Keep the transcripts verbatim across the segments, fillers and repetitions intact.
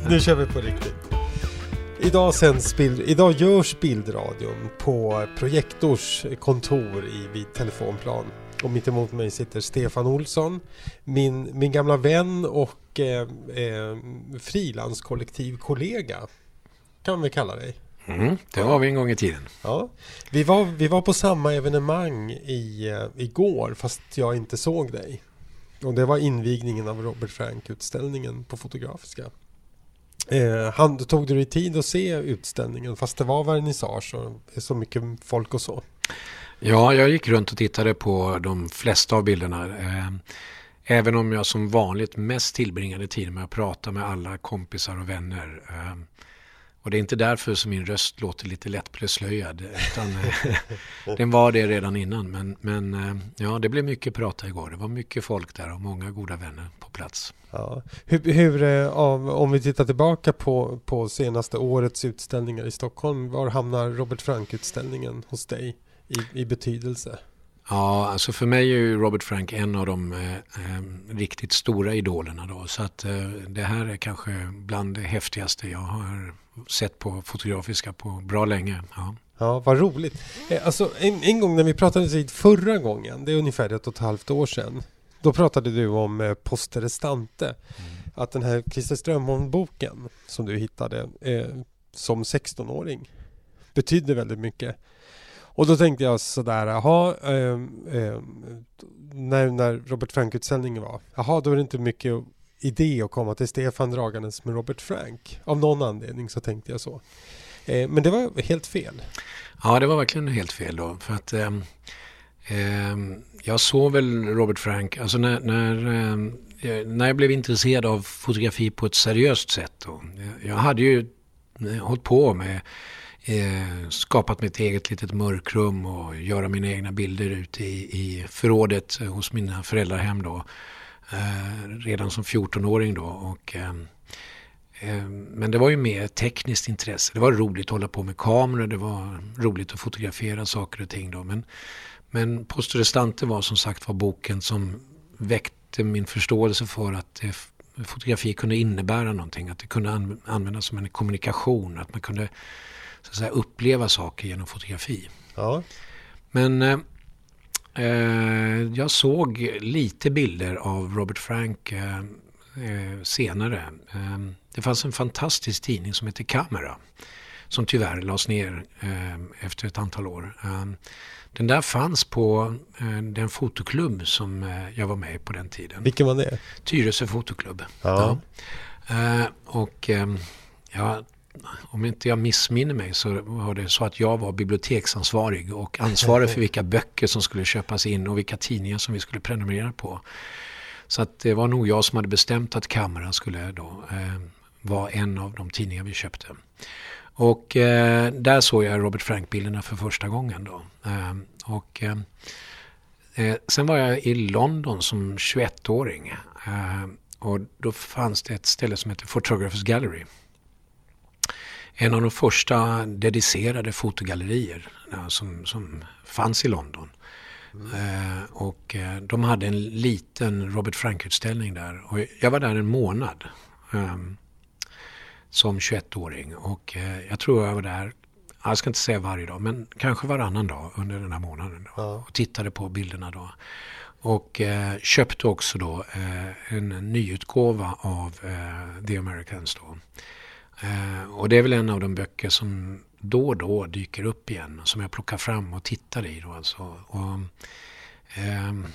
Nu kör vi på riktigt. Idag, sänds bild, idag görs bildradion på Projektors kontor i, vid telefonplan. Och mitt emot mig sitter Stefan Olsson, min, min gamla vän och eh, eh, frilanskollektivkollega, kan vi kalla dig. Mm, det var vi en gång i tiden. Ja, vi var, vi var på samma evenemang i, uh, igår, fast jag inte såg dig. Och det var invigningen av Robert Frank-utställningen på Fotografiska. Eh, han, tog du dig tid att se utställningen, fast det var vernissage och så mycket folk och så? Ja, jag gick runt och tittade på de flesta av bilderna. Eh, även om jag som vanligt mest tillbringade tiden med att prata med alla kompisar och vänner. Eh, Och det är inte därför som min röst låter lite lättplöslöjad, utan den var det redan innan. Men, men ja, det blev mycket prata igår. Det var mycket folk där och många goda vänner på plats. Ja. Hur, hur av, om vi tittar tillbaka på, på senaste årets utställningar i Stockholm, var hamnar Robert Frank-utställningen hos dig i, i betydelse? Ja, alltså för mig är ju Robert Frank en av de eh, eh, riktigt stora idolerna då. Så att eh, det här är kanske bland det häftigaste jag har sett på Fotografiska på bra länge. Ja, ja, vad roligt. Eh, alltså en, en gång när vi pratade vid förra gången, det är ungefär ett och ett halvt år sedan, då pratade du om eh, Poste Restante. Mm. Att den här Christer Strömholm-boken som du hittade eh, som sexton-åring betydde väldigt mycket. Och då tänkte jag sådär, jaha, eh, eh, när, när Robert Frank-utställningen var, jaha, då är det inte mycket idé att komma till Stefan dragandes med Robert Frank. Av någon anledning så tänkte jag så. Eh, men det var helt fel. Ja, det var verkligen helt fel då. För att eh, eh, jag såg väl Robert Frank, alltså när, när, eh, när jag blev intresserad av fotografi på ett seriöst sätt då. Jag hade ju hållit på med Eh, skapat mitt eget litet mörkrum och göra mina egna bilder ute i, i förrådet eh, hos mina föräldrahem då. Eh, redan som fjorton-åring då. Och, eh, eh, men det var ju mer tekniskt intresse. Det var roligt att hålla på med kameror. Det var roligt att fotografera saker och ting då. Men, men Poste Restante var som sagt var boken som väckte min förståelse för att eh, fotografi kunde innebära någonting. Att det kunde an- användas som en kommunikation. Att man kunde så att säga uppleva saker genom fotografi. Ja. Men eh, jag såg lite bilder av Robert Frank eh, eh, senare. Eh, det fanns en fantastisk tidning som heter Camera som tyvärr lades ner eh, efter ett antal år. Eh, den där fanns på eh, den fotoklubb som eh, jag var med i på den tiden. Vilken var det? Tyresö fotoklubb. Ja. Ja. Eh, och eh, ja, om inte jag missminner mig så var det så att jag var biblioteksansvarig och ansvarig för vilka böcker som skulle köpas in och vilka tidningar som vi skulle prenumerera på. Så att det var nog jag som hade bestämt att Kameran skulle då eh, vara en av de tidningar vi köpte. Och eh, där såg jag Robert Frank-bilderna för första gången då. Eh, och eh, sen var jag i London som tjugoett-åring eh, och då fanns det ett ställe som heter Photographers Gallery. En av de första dedicerade fotogallerier ja, som, som fanns i London. Mm. Eh, och eh, de hade en liten Robert Frank-utställning där. Och jag var där en månad eh, som tjugoett-åring. Och eh, jag tror jag var där, jag ska inte säga varje dag, men kanske varannan dag under den här månaden. Då, ja. Och tittade på bilderna då. Och eh, köpte också då eh, en nyutgåva av eh, The Americans då. Uh, och det är väl en av de böcker som då och då dyker upp igen som jag plockar fram och tittar i då alltså. Och, uh,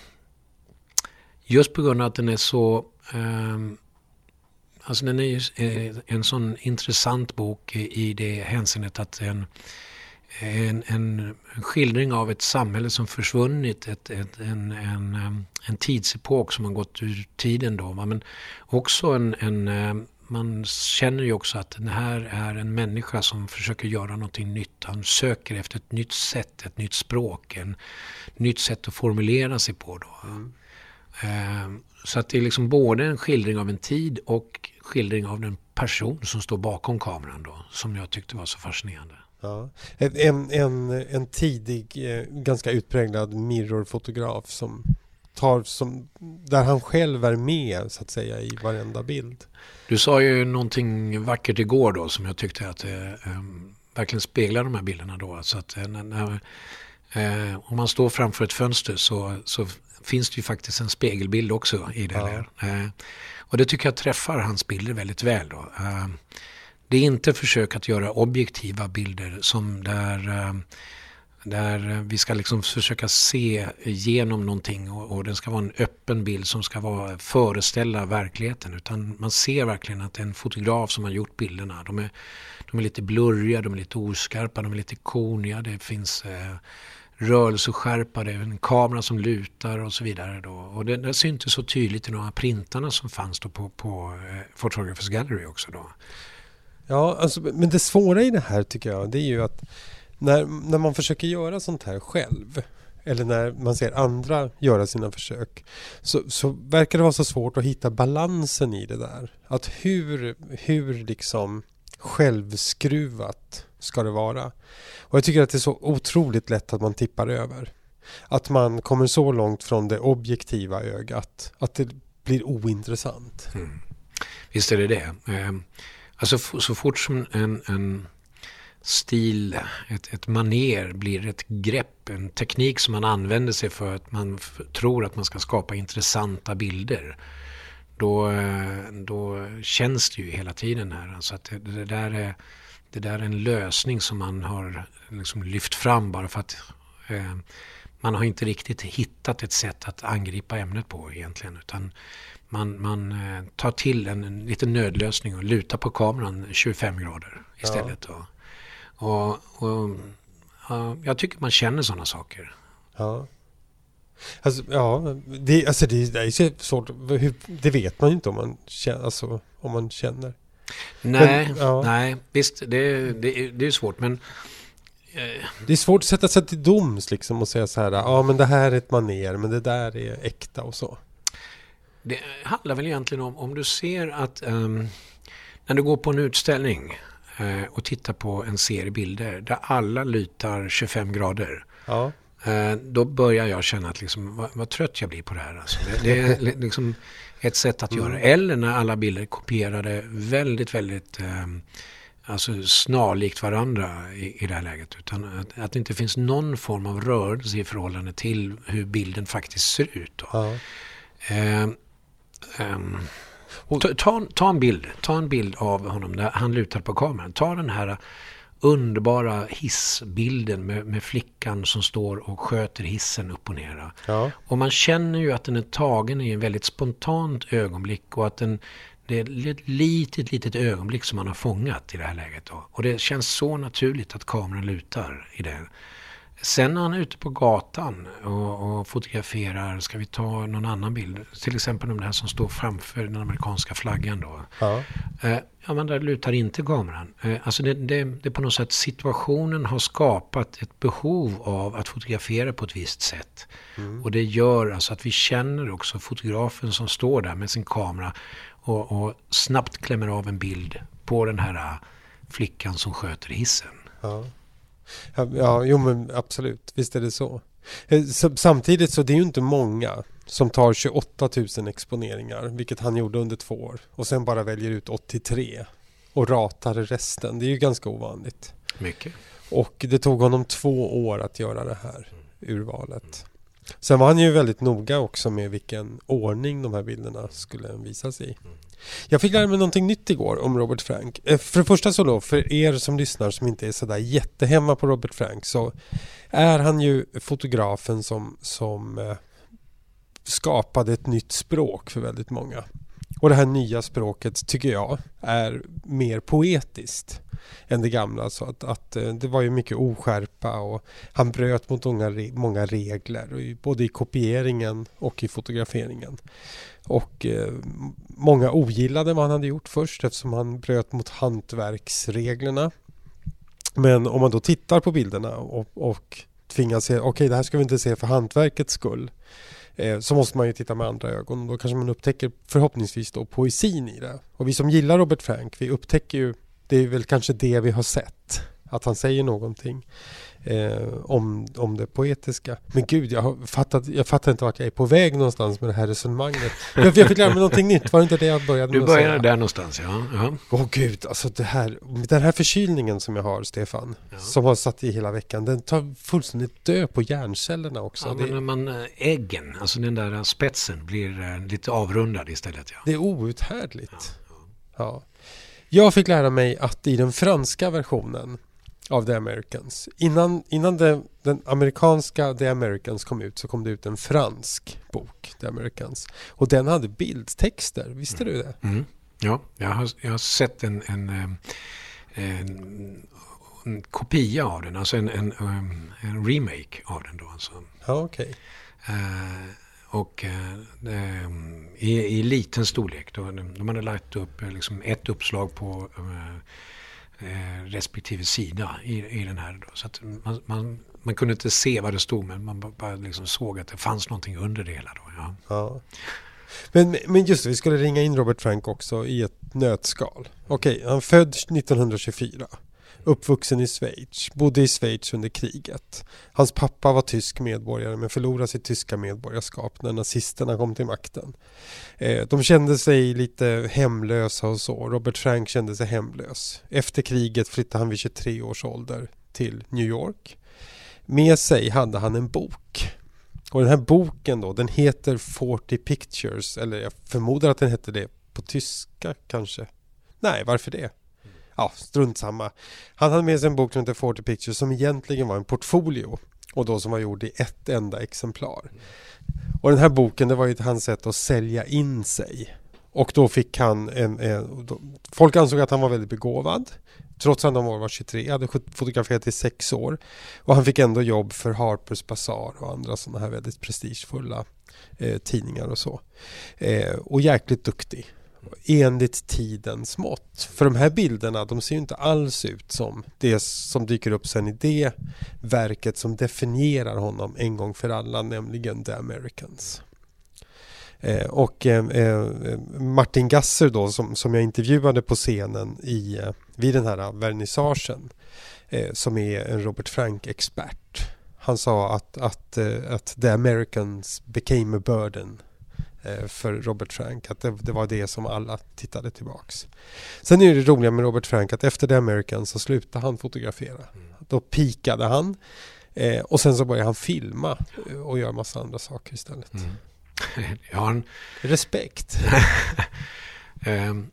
just på grund av att den är så uh, alltså den är ju en sån intressant bok i det hänseendet att den en, en skildring av ett samhälle som försvunnit, ett, ett, en, en, en tidsepok som har gått ur tiden då, men också en, en man känner ju också att den här är en människa som försöker göra någonting nytt. Han söker efter ett nytt sätt, ett nytt språk, en nytt sätt att formulera sig på då. Mm. Eh, så att det är liksom både en skildring av en tid och skildring av den person som står bakom kameran då, som jag tyckte var så fascinerande. Ja. En, en, en tidig, ganska utpräglad mirrorfotograf som tar som, där han själv är med så att säga i varenda bild. Du sa ju någonting vackert igår då som jag tyckte att eh, verkligen speglar de här bilderna då. Så att eh, när, eh, om man står framför ett fönster så, så finns det ju faktiskt en spegelbild också i det ja. där. Eh, och det tycker jag träffar hans bilder väldigt väl då. Eh, det är inte försök att göra objektiva bilder som där... Eh, Där vi ska liksom försöka se igenom någonting och, och den ska vara en öppen bild som ska vara, föreställa verkligheten. Utan man ser verkligen att det är en fotograf som har gjort bilderna. De är, de är lite blurriga, de är lite oskarpa, de är lite koniga. Det finns eh, rörelseskärpa, det är en kamera som lutar och så vidare. Då. Och det, det syntes så tydligt i de här printarna som fanns då på, på eh, Photographers Gallery också då. Ja, alltså, men det svåra i det här tycker jag, det är ju att När, när man försöker göra sånt här själv eller när man ser andra göra sina försök så, så verkar det vara så svårt att hitta balansen i det där. Att hur, hur liksom självskruvat ska det vara? Och jag tycker att det är så otroligt lätt att man tippar över. Att man kommer så långt från det objektiva ögat att det blir ointressant. Mm. Visst är det det. Eh, alltså så fort som en... en stil, ett, ett maner blir ett grepp, en teknik som man använder sig för att man f- tror att man ska skapa intressanta bilder. Då, då känns det ju hela tiden här. Alltså att det, det, där är, det där är en lösning som man har liksom lyft fram bara för att eh, man har inte riktigt hittat ett sätt att angripa ämnet på egentligen. Utan man, man eh, tar till en, en liten nödlösning och lutar på kameran tjugofem grader istället. Ja. Och, och ja, jag tycker man känner sådana saker. Ja. Alltså, ja, det, alltså det, det är så svårt. Hur, det vet man ju inte om man känner. Alltså, om man känner. Nej, men, ja. nej visst, det, det, det är svårt. Men eh. det är svårt att sätta sig till doms liksom och säga så här, ja men det här är ett maner, men det där är äkta och så. Det handlar väl egentligen om, om du ser att um, när du går på en utställning och titta på en serie bilder där alla lutar tjugofem grader. Ja. Då börjar jag känna att liksom, vad, vad trött jag blir på det här. Alltså det, det är liksom ett sätt att mm. göra. Eller när alla bilder kopierade väldigt, väldigt eh, alltså snarlikt varandra i, i det här läget. Utan att, att det inte finns någon form av rörelse i förhållande till hur bilden faktiskt ser ut. Då. Ja. Eh, eh, Ta, ta, ta en bild ta en bild av honom där han lutar på kameran. Ta den här underbara hissbilden med, med flickan som står och sköter hissen upp och ner. Ja. Och man känner ju att den är tagen i en väldigt spontant ögonblick och att den, det är ett litet, litet ögonblick som man har fångat i det här läget. Då. Och det känns så naturligt att kameran lutar i det. Sen när han är ute på gatan och, och fotograferar, ska vi ta någon annan bild? Till exempel om det här som står framför den amerikanska flaggan då. Ja. Eh, ja, men där lutar inte kameran. Eh, alltså det, det, det är på något sätt situationen har skapat ett behov av att fotografera på ett visst sätt. Mm. Och det gör alltså att vi känner också fotografen som står där med sin kamera och, och snabbt klämmer av en bild på den här flickan som sköter hissen. Ja. Ja, jo men absolut. Visst är det så. Samtidigt så det är ju inte många som tar tjugoåtta tusen exponeringar, vilket han gjorde under två år. Och sen bara väljer ut åttiotre och ratar resten. Det är ju ganska ovanligt. Mycket. Och det tog honom två år att göra det här urvalet. Sen var han ju väldigt noga också med vilken ordning de här bilderna skulle visas i. Jag fick lära mig någonting nytt igår om Robert Frank. För det första så då, för er som lyssnar som inte är sådär jättehemma på Robert Frank, så är han ju fotografen som, som eh, skapade ett nytt språk för väldigt många. Och det här nya språket tycker jag är mer poetiskt än det gamla. Så att, att det var ju mycket oskärpa och han bröt mot många, många regler. Både i kopieringen och i fotograferingen. Och eh, många ogillade vad han hade gjort först eftersom han bröt mot hantverksreglerna. Men om man då tittar på bilderna och, och tvingas se, okej okay, det här ska vi inte se för hantverkets skull. Så måste man ju titta med andra ögon. Då kanske man upptäcker förhoppningsvis då poesin i det. Och vi som gillar Robert Frank, vi upptäcker ju, det är väl kanske det vi har sett. Att han säger någonting. eh, om, om det poetiska. Men gud, jag, har fattat, jag fattar inte vart jag är på väg någonstans med det här resonemanget. Jag, jag fick lära mig någonting nytt, var det inte det jag började med? Du började där någonstans, ja. Åh ja. oh, gud, alltså det här, den här förkylningen som jag har, Stefan, ja. som har satt i hela veckan, den tar fullständigt död på hjärncellerna också. Ja, det, men när man, äggen, alltså den där spetsen blir lite avrundad istället. Ja. Det är outhärdligt. Ja, ja. Ja. Jag fick lära mig att i den franska versionen av The Americans, innan, innan det, den amerikanska The Americans kom ut så kom det ut en fransk bok, The Americans. Och den hade bildtexter, visste mm. du det? Mm. Ja, jag har, jag har sett en, en, en, en, en kopia av den, alltså en, en, en remake av den då. Alltså. Ja, okej. Okay. Uh, och uh, i, i liten storlek. Då, de hade lagt upp liksom ett uppslag på uh, uh, respektive sida i, i den här. Då. Så att man, man, man kunde inte se vad det stod, men man bara liksom såg att det fanns någonting under det hela. Då, ja. Ja. Men, men just det, vi skulle ringa in Robert Frank också i ett nötskal. Okej, okay, han föddes nittonhundratjugofyra. Uppvuxen i Schweiz, bodde i Schweiz under kriget. Hans pappa var tysk medborgare men förlorade sitt tyska medborgarskap när nazisterna kom till makten. Eh, de kände sig lite hemlösa och så. Robert Frank kände sig hemlös. Efter kriget flyttade han vid tjugotre års ålder till New York. Med sig hade han en bok. Och den här boken då, den heter fyrtio Pictures, eller jag förmodar att den heter det på tyska kanske. Nej, varför det? Ja, strunt samma. Han hade med sig en bok som heter fyrtio Pictures som egentligen var en portfolio och då som var gjord i ett enda exemplar. Och den här boken, det var ju hans sätt att sälja in sig. Och då fick han en, en då, folk ansåg att han var väldigt begåvad. Trots att han var tjugotre, hade fotograferat i sex år. Och han fick ändå jobb för Harper's Bazaar och andra sådana här väldigt prestigefulla eh, tidningar och så. Eh, och jäkligt duktig. Enligt tidens mått. För de här bilderna, de ser ju inte alls ut som det som dyker upp sen i det verket som definierar honom en gång för alla, nämligen The Americans. Eh, och eh, Martin Gasser då, som, som jag intervjuade på scenen i, eh, vid den här vernissagen, eh, som är en Robert Frank-expert. Han sa att, att, eh, att The Americans became a burden för Robert Frank, att det, det var det som alla tittade tillbaks. Sen är det roliga med Robert Frank att efter The Americans så slutade han fotografera. Mm. Då pikade han eh, och sen så började han filma och göra massa andra saker istället. Mm. Jag har en... Respekt. um,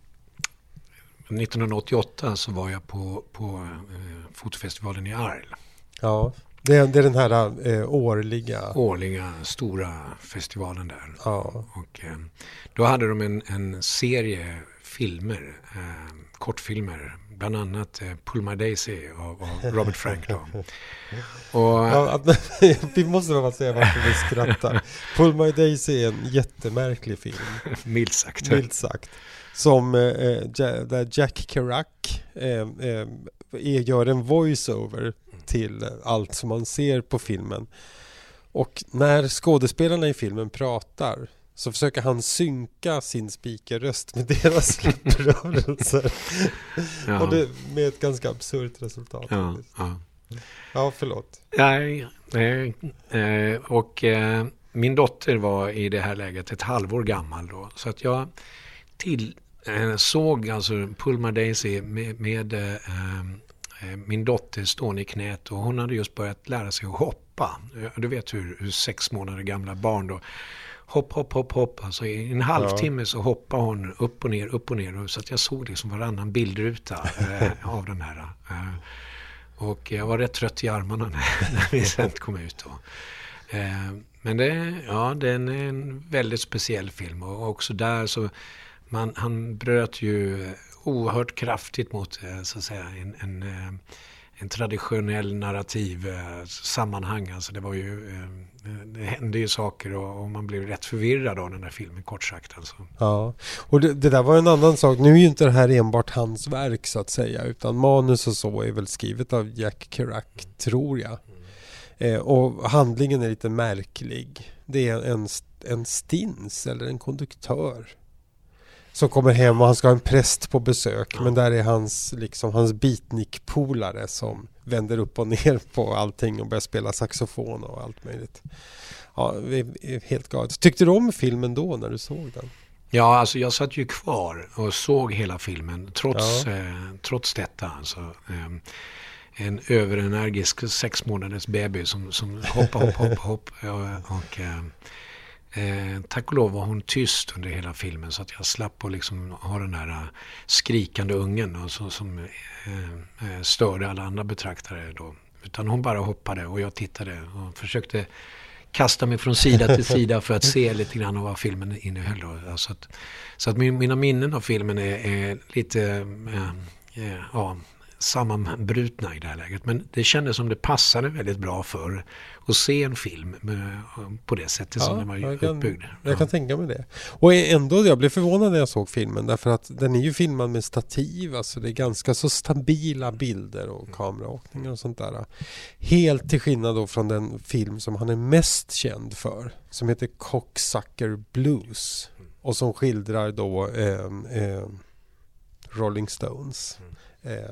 nittonhundraåttioåtta så var jag på, på uh, fotofestivalen i Arles. Ja. Det är, det är den här eh, årliga... Årliga stora festivalen där. Ja. Och, eh, då hade de en, en serie filmer, eh, kortfilmer. Bland annat eh, Pull My Daisy av, av Robert Frank. Då. Och, ja, vi måste bara säga varför vi skrattar. Pull My Daisy är en jättemärklig film. Milt sagt. Milt sagt. Som eh, där Jack Kerouac eh, eh, gör en voiceover till allt som man ser på filmen. Och när skådespelarna i filmen pratar så försöker han synka sin speakerröst med deras rörelser. Ja. Och det med ett ganska absurt resultat. Ja, ja. Ja, förlåt. Nej, nej, nej. Och eh, min dotter var i det här läget ett halvår gammal då. Så att jag till, eh, såg alltså Pull My Daisy med, med eh, min dotter stående i knät och hon hade just börjat lära sig att hoppa. Du vet hur, hur sex månader gamla barn då hopp, hopp, hopp, hopp. Alltså i en halvtimme så hoppar hon upp och ner, upp och ner. Så att jag såg liksom varannan bildruta eh, av den här. Eh, och jag var rätt trött i armarna när, när vi sen kom ut då. Eh, men det, ja, det är en, en väldigt speciell film och också där så man, han bröt ju oerhört kraftigt mot så att säga en, en, en traditionell narrativ sammanhang. Alltså det var ju det hände ju saker och, och man blev rätt förvirrad av den där filmen, kort sagt alltså. Ja, och det, det där var en annan sak. Nu är ju inte det här enbart hans verk så att säga, utan manus och så är väl skrivet av Jack Kerouac, mm. tror jag. Mm. Eh, och handlingen är lite märklig. Det är en, en stins eller en konduktör som kommer hem och han ska ha en präst på besök. Ja. Men där är hans, liksom, hans beatnik-polare som vänder upp och ner på allting och börjar spela saxofon och allt möjligt. Ja, det är helt galet. Tyckte du om filmen då när du såg den? Ja, alltså jag satt ju kvar och såg hela filmen trots, Ja. eh, trots detta. Alltså, eh, en överenergisk sex månaders baby som, som hoppar, hopp, hopp, hopp. Och, och eh, eh, tack och lov var hon tyst under hela filmen så att jag slapp att liksom ha den där uh, skrikande ungen och så, som eh, störde alla andra betraktare då. Utan hon bara hoppade och jag tittade och försökte kasta mig från sida till sida för att se lite grann av vad filmen innehöll. Då. Så att, så att min, mina minnen av filmen är, är lite äh, äh, ja, sammanbrutna i det här läget. Men det kändes som det passade väldigt bra för att se en film med, på det sättet ja, som den var jag kan, uppbyggd. Jag ja. kan tänka mig det. Och ändå, jag blev förvånad när jag såg filmen därför att den är ju filmad med stativ. Alltså det är ganska så stabila bilder och kameraåkningar och sånt där. Helt till skillnad då från den film som han är mest känd för. Som heter Cocksucker Blues. Och som skildrar då eh, eh, Rolling Stones. Eh,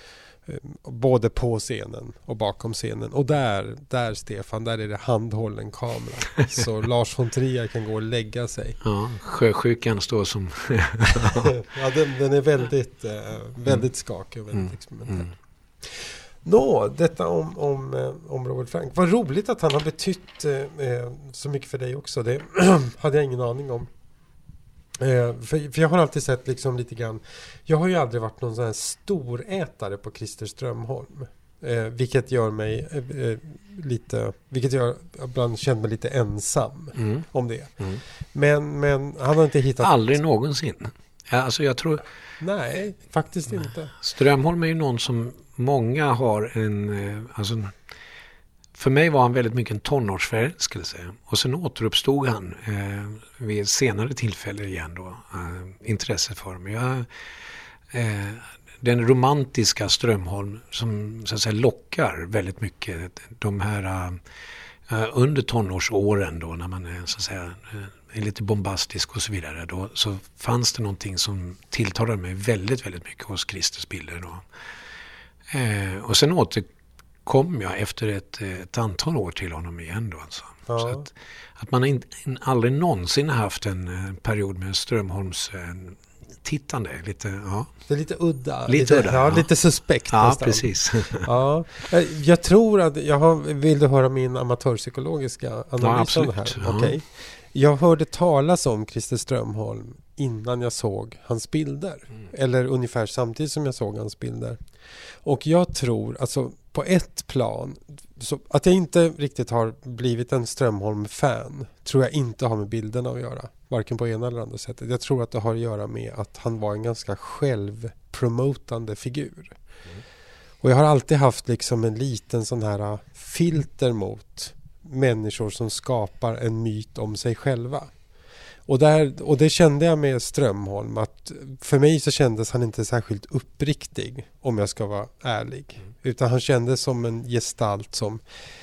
både på scenen och bakom scenen. Och där, där Stefan, där är det handhållen kamera. Så Lars von Trier kan gå och lägga sig. Ja, sjösjukan står som... ja, den, den är väldigt, eh, väldigt skakig och väldigt mm. experimentell. Mm. Nå, detta om, om, om Robert Frank. Vad roligt att han har betytt eh, så mycket för dig också. Det hade jag ingen aning om. Eh, för, för jag har alltid sett liksom lite grann, jag har ju aldrig varit någon sån här storätare på Christer Strömholm, eh, vilket gör mig eh, eh, lite, vilket jag ibland känner mig lite ensam mm. om det. Mm. Men, men han har inte hittat... Aldrig någonsin. Alltså jag tror... Nej, faktiskt inte. Strömholm är ju någon som många har en... Alltså, för mig var han väldigt mycket en tonårsförälskelse. Och sen återuppstod han eh, vid ett senare tillfälle igen då. Eh, intresse för mig. Jag, eh, den romantiska Strömholm som så att säga lockar väldigt mycket. De här eh, under tonårsåren då när man är så att säga... Eh, är lite bombastisk och så vidare då, så fanns det någonting som tilltalade mig väldigt, väldigt mycket hos Christers bilder då. Eh, och sen återkom jag efter ett, ett antal år till honom igen då alltså. Ja. Så att, att man in, in, aldrig någonsin haft en, en period med Strömholms eh, tittande. Lite, ja. Det är lite udda. Lite, lite, udda, ja, ja. lite suspekt ja, nästan. Precis. ja, jag tror att jag har, vill du höra min amatörpsykologiska analys ja, av det här? Ja. Okej. Jag hörde talas om Christer Strömholm innan jag såg hans bilder. Mm. Eller ungefär samtidigt som jag såg hans bilder. Och jag tror, alltså på ett plan, så att jag inte riktigt har blivit en Strömholm-fan tror jag inte har med bilderna att göra. Varken på ena eller andra sättet. Jag tror att det har att göra med att han var en ganska självpromotande figur. Mm. Och jag har alltid haft liksom en liten sån här filter mot människor som skapar en myt om sig själva. Och, där, och det kände jag med Strömholm att för mig så kändes han inte särskilt uppriktig om jag ska vara ärlig. Mm. Utan han kändes som en gestalt som,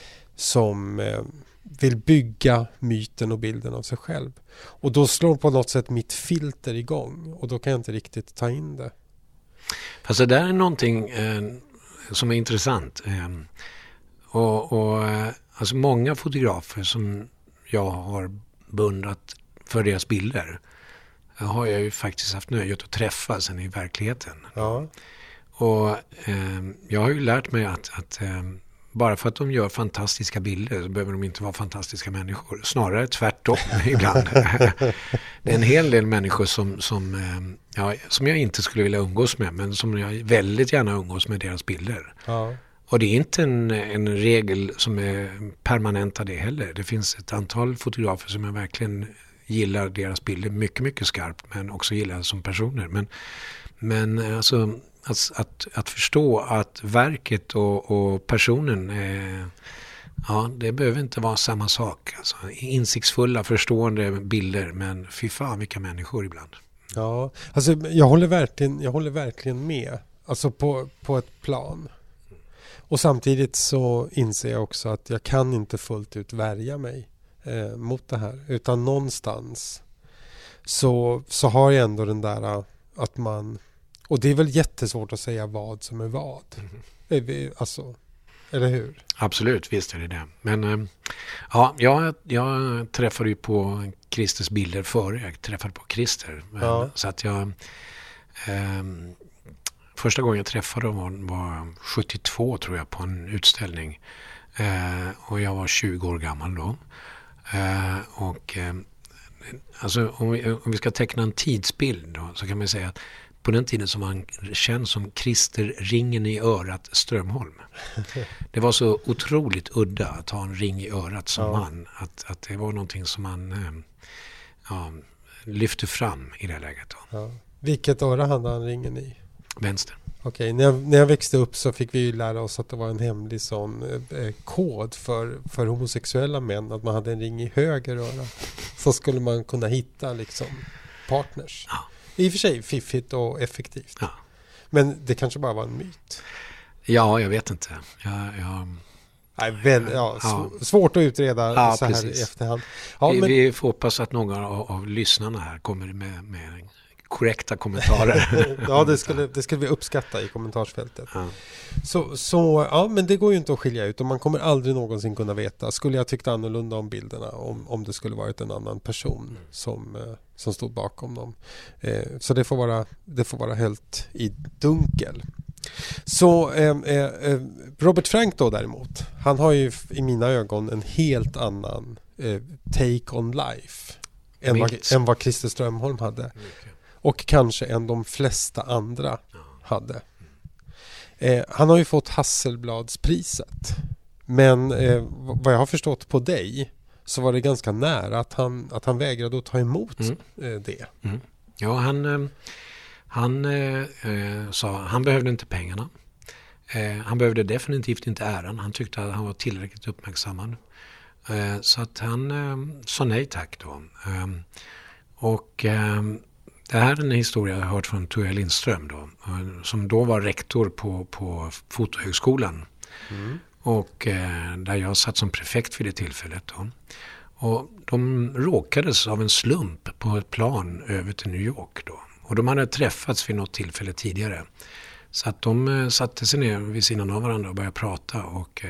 som eh, vill bygga myten och bilden av sig själv. Och då slår på något sätt mitt filter igång och då kan jag inte riktigt ta in det. Fast det där är någonting eh, som är intressant. Eh, och, och alltså många fotografer som jag har beundrat för deras bilder har jag ju faktiskt haft nöjet att träffa sen i verkligheten. Ja. Och eh, jag har ju lärt mig att, att eh, bara för att de gör fantastiska bilder så behöver de inte vara fantastiska människor. Snarare tvärtom ibland. Det är en hel del människor som, som, eh, ja, som jag inte skulle vilja umgås med men som jag väldigt gärna umgås med deras bilder. Ja. Och det är inte en, en regel som är permanenta det heller. Det finns ett antal fotografer som jag verkligen gillar deras bilder mycket, mycket skarpt men också gillar som personer. Men, men alltså att, att, att förstå att verket och, och personen är, ja, det behöver inte vara samma sak. Alltså, insiktsfulla, förstående bilder men fy fan vilka människor ibland. Ja, alltså jag håller verkligen, jag håller verkligen med. Alltså på, på ett plan. Och samtidigt så inser jag också att jag kan inte fullt ut värja mig eh, mot det här. Utan någonstans så, så har jag ändå den där att man, och det är väl jättesvårt att säga vad som är vad. Mm. Alltså, eller hur? Absolut, visst är det det. Men ja, jag, jag träffade ju på Christers bilder före jag träffade på Christer. Ja. Så att jag eh, första gången jag träffade honom var, var sjuttiotvå tror jag på en utställning. Eh, och jag var tjugo år gammal då. Eh, och eh, alltså om vi, om vi ska teckna en tidsbild då, så kan man säga att på den tiden som han känns som Christer ringen i örat Strömholm. Det var så otroligt udda att ha en ring i örat som ja. man. Att, att det var någonting som man eh, ja, lyfte fram i det läget. Då. Ja. Vilket öra hade han ringen i? Vänster. Okej, när jag, när jag växte upp så fick vi ju lära oss att det var en hemlig sån eh, kod för, för homosexuella män. Att man hade en ring i höger öra. Så skulle man kunna hitta liksom partners. Ja. I och för sig fiffigt och effektivt. Ja. Men det kanske bara var en myt. Ja, jag vet inte. Jag, jag... Nej, väl, ja, ja. Svårt att utreda ja, så här precis. I efterhand. Ja, vi, men... vi får hoppas att några av, av lyssnarna här kommer med, med korrekta kommentarer. Ja, det skulle, det skulle vi uppskatta i kommentarsfältet. Ja. Så, så, ja, men det går ju inte att skilja ut och man kommer aldrig någonsin kunna veta. Skulle jag tyckt annorlunda om bilderna om, om det skulle varit en annan person mm. som, som stod bakom dem. Eh, så det får vara, det får vara helt i dunkel. Så eh, eh, Robert Frank då däremot, han har ju i mina ögon en helt annan eh, take on life än vad, än vad Christer Strömholm hade. Okay. Och kanske än de flesta andra hade. Eh, han har ju fått Hasselbladspriset. Men eh, vad jag har förstått på dig så var det ganska nära att han, att han vägrade att ta emot mm. eh, det. Mm. Ja, han, eh, han eh, sa han behövde inte pengarna. Eh, han behövde definitivt inte äran. Han tyckte att han var tillräckligt uppmärksammad. Eh, så att han eh, sa nej tack då. Eh, och... Eh, Det här är en historia jag har hört från Tuija Lindström då, som då var rektor på, på Fotohögskolan. Mm. Och eh, där jag satt som prefekt vid det tillfället då. Och de råkades av en slump på ett plan över till New York då. Och de hade träffats vid något tillfälle tidigare. Så att de eh, satte sig ner vid sidan av varandra och började prata. Och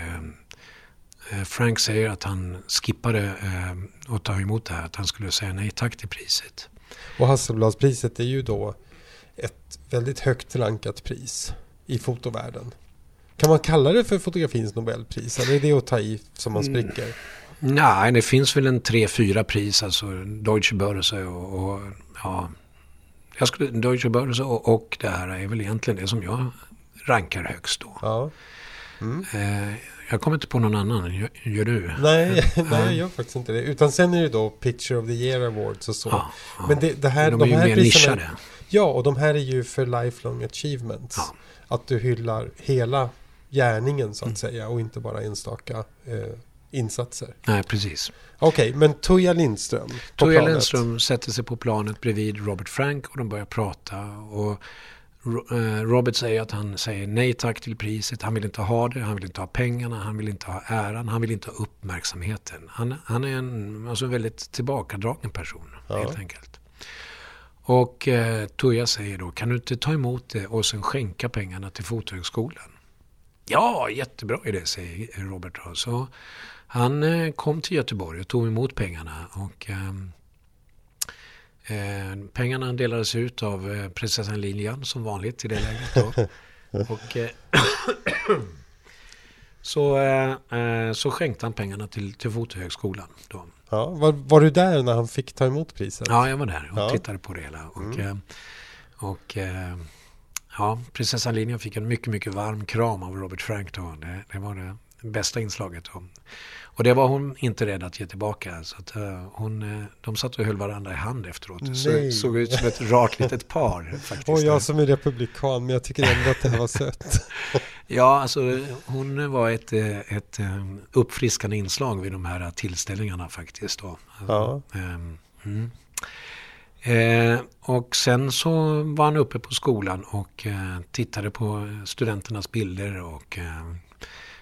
eh, Frank säger att han skippade eh, att ta emot det här. Att han skulle säga nej tack till priset. Och Hasselbladspriset är ju då ett väldigt högt rankat pris i fotovärlden. Kan man kalla det för fotografins Nobelpris? Eller är det att ta i som man spricker? Mm. Nej, det finns väl en tre, fyra pris. Alltså Deutsche Börse och, och ja, jag skulle, Deutsche Börse och, och det här är väl egentligen det som jag rankar högst då. Ja. Mm. Eh, jag kommer inte på någon annan. Gör, gör du? Nej, nej, jag gör faktiskt inte det. Utan sen är det då Picture of the Year Awards och så. Ja, ja. Men det, det här, de, de är här ju mer nischade. Ja, och de här är ju för lifelong achievements. Ja. Att du hyllar hela gärningen så att mm. säga och inte bara enstaka eh, insatser. Nej, precis. Okej, okay, men Tuija Lindström på Tuija planet. Lindström sätter sig på planet bredvid Robert Frank och de börjar prata och Robert säger att han säger nej tack till priset. Han vill inte ha det, han vill inte ha pengarna, han vill inte ha äran, han vill inte ha uppmärksamheten. Han, han är en alltså väldigt tillbakadragen person, ja. helt enkelt. Och eh, Tuija säger då, kan du inte ta emot det och sen skänka pengarna till Fotohögskolan? Ja, jättebra idé, säger Robert. Så han eh, kom till Göteborg och tog emot pengarna och... Eh, Eh, pengarna delades ut av eh, prinsessan Lilian som vanligt i det läget då. Och eh, så, eh, så skänkte han pengarna till, till Fotohögskolan då. Ja, var, var du där när han fick ta emot priset? Ja, jag var där och ja. tittade på det hela. Och, mm. och eh, ja, prinsessan Lilian fick en mycket, mycket varm kram av Robert Frank då. Det, det var det bästa inslaget då. Och det var hon inte rädd att ge tillbaka. Så att, uh, hon, uh, de satt och höll varandra i hand efteråt. Det så, såg ut som ett rart litet par. Faktiskt. Och jag som är republikan, men jag tycker ändå att det här var sött. Ja, alltså hon var ett, ett um, uppfriskande inslag vid de här tillställningarna faktiskt. Då. Ja. Um, mm. eh, och sen så var han uppe på skolan och uh, tittade på studenternas bilder och... Uh,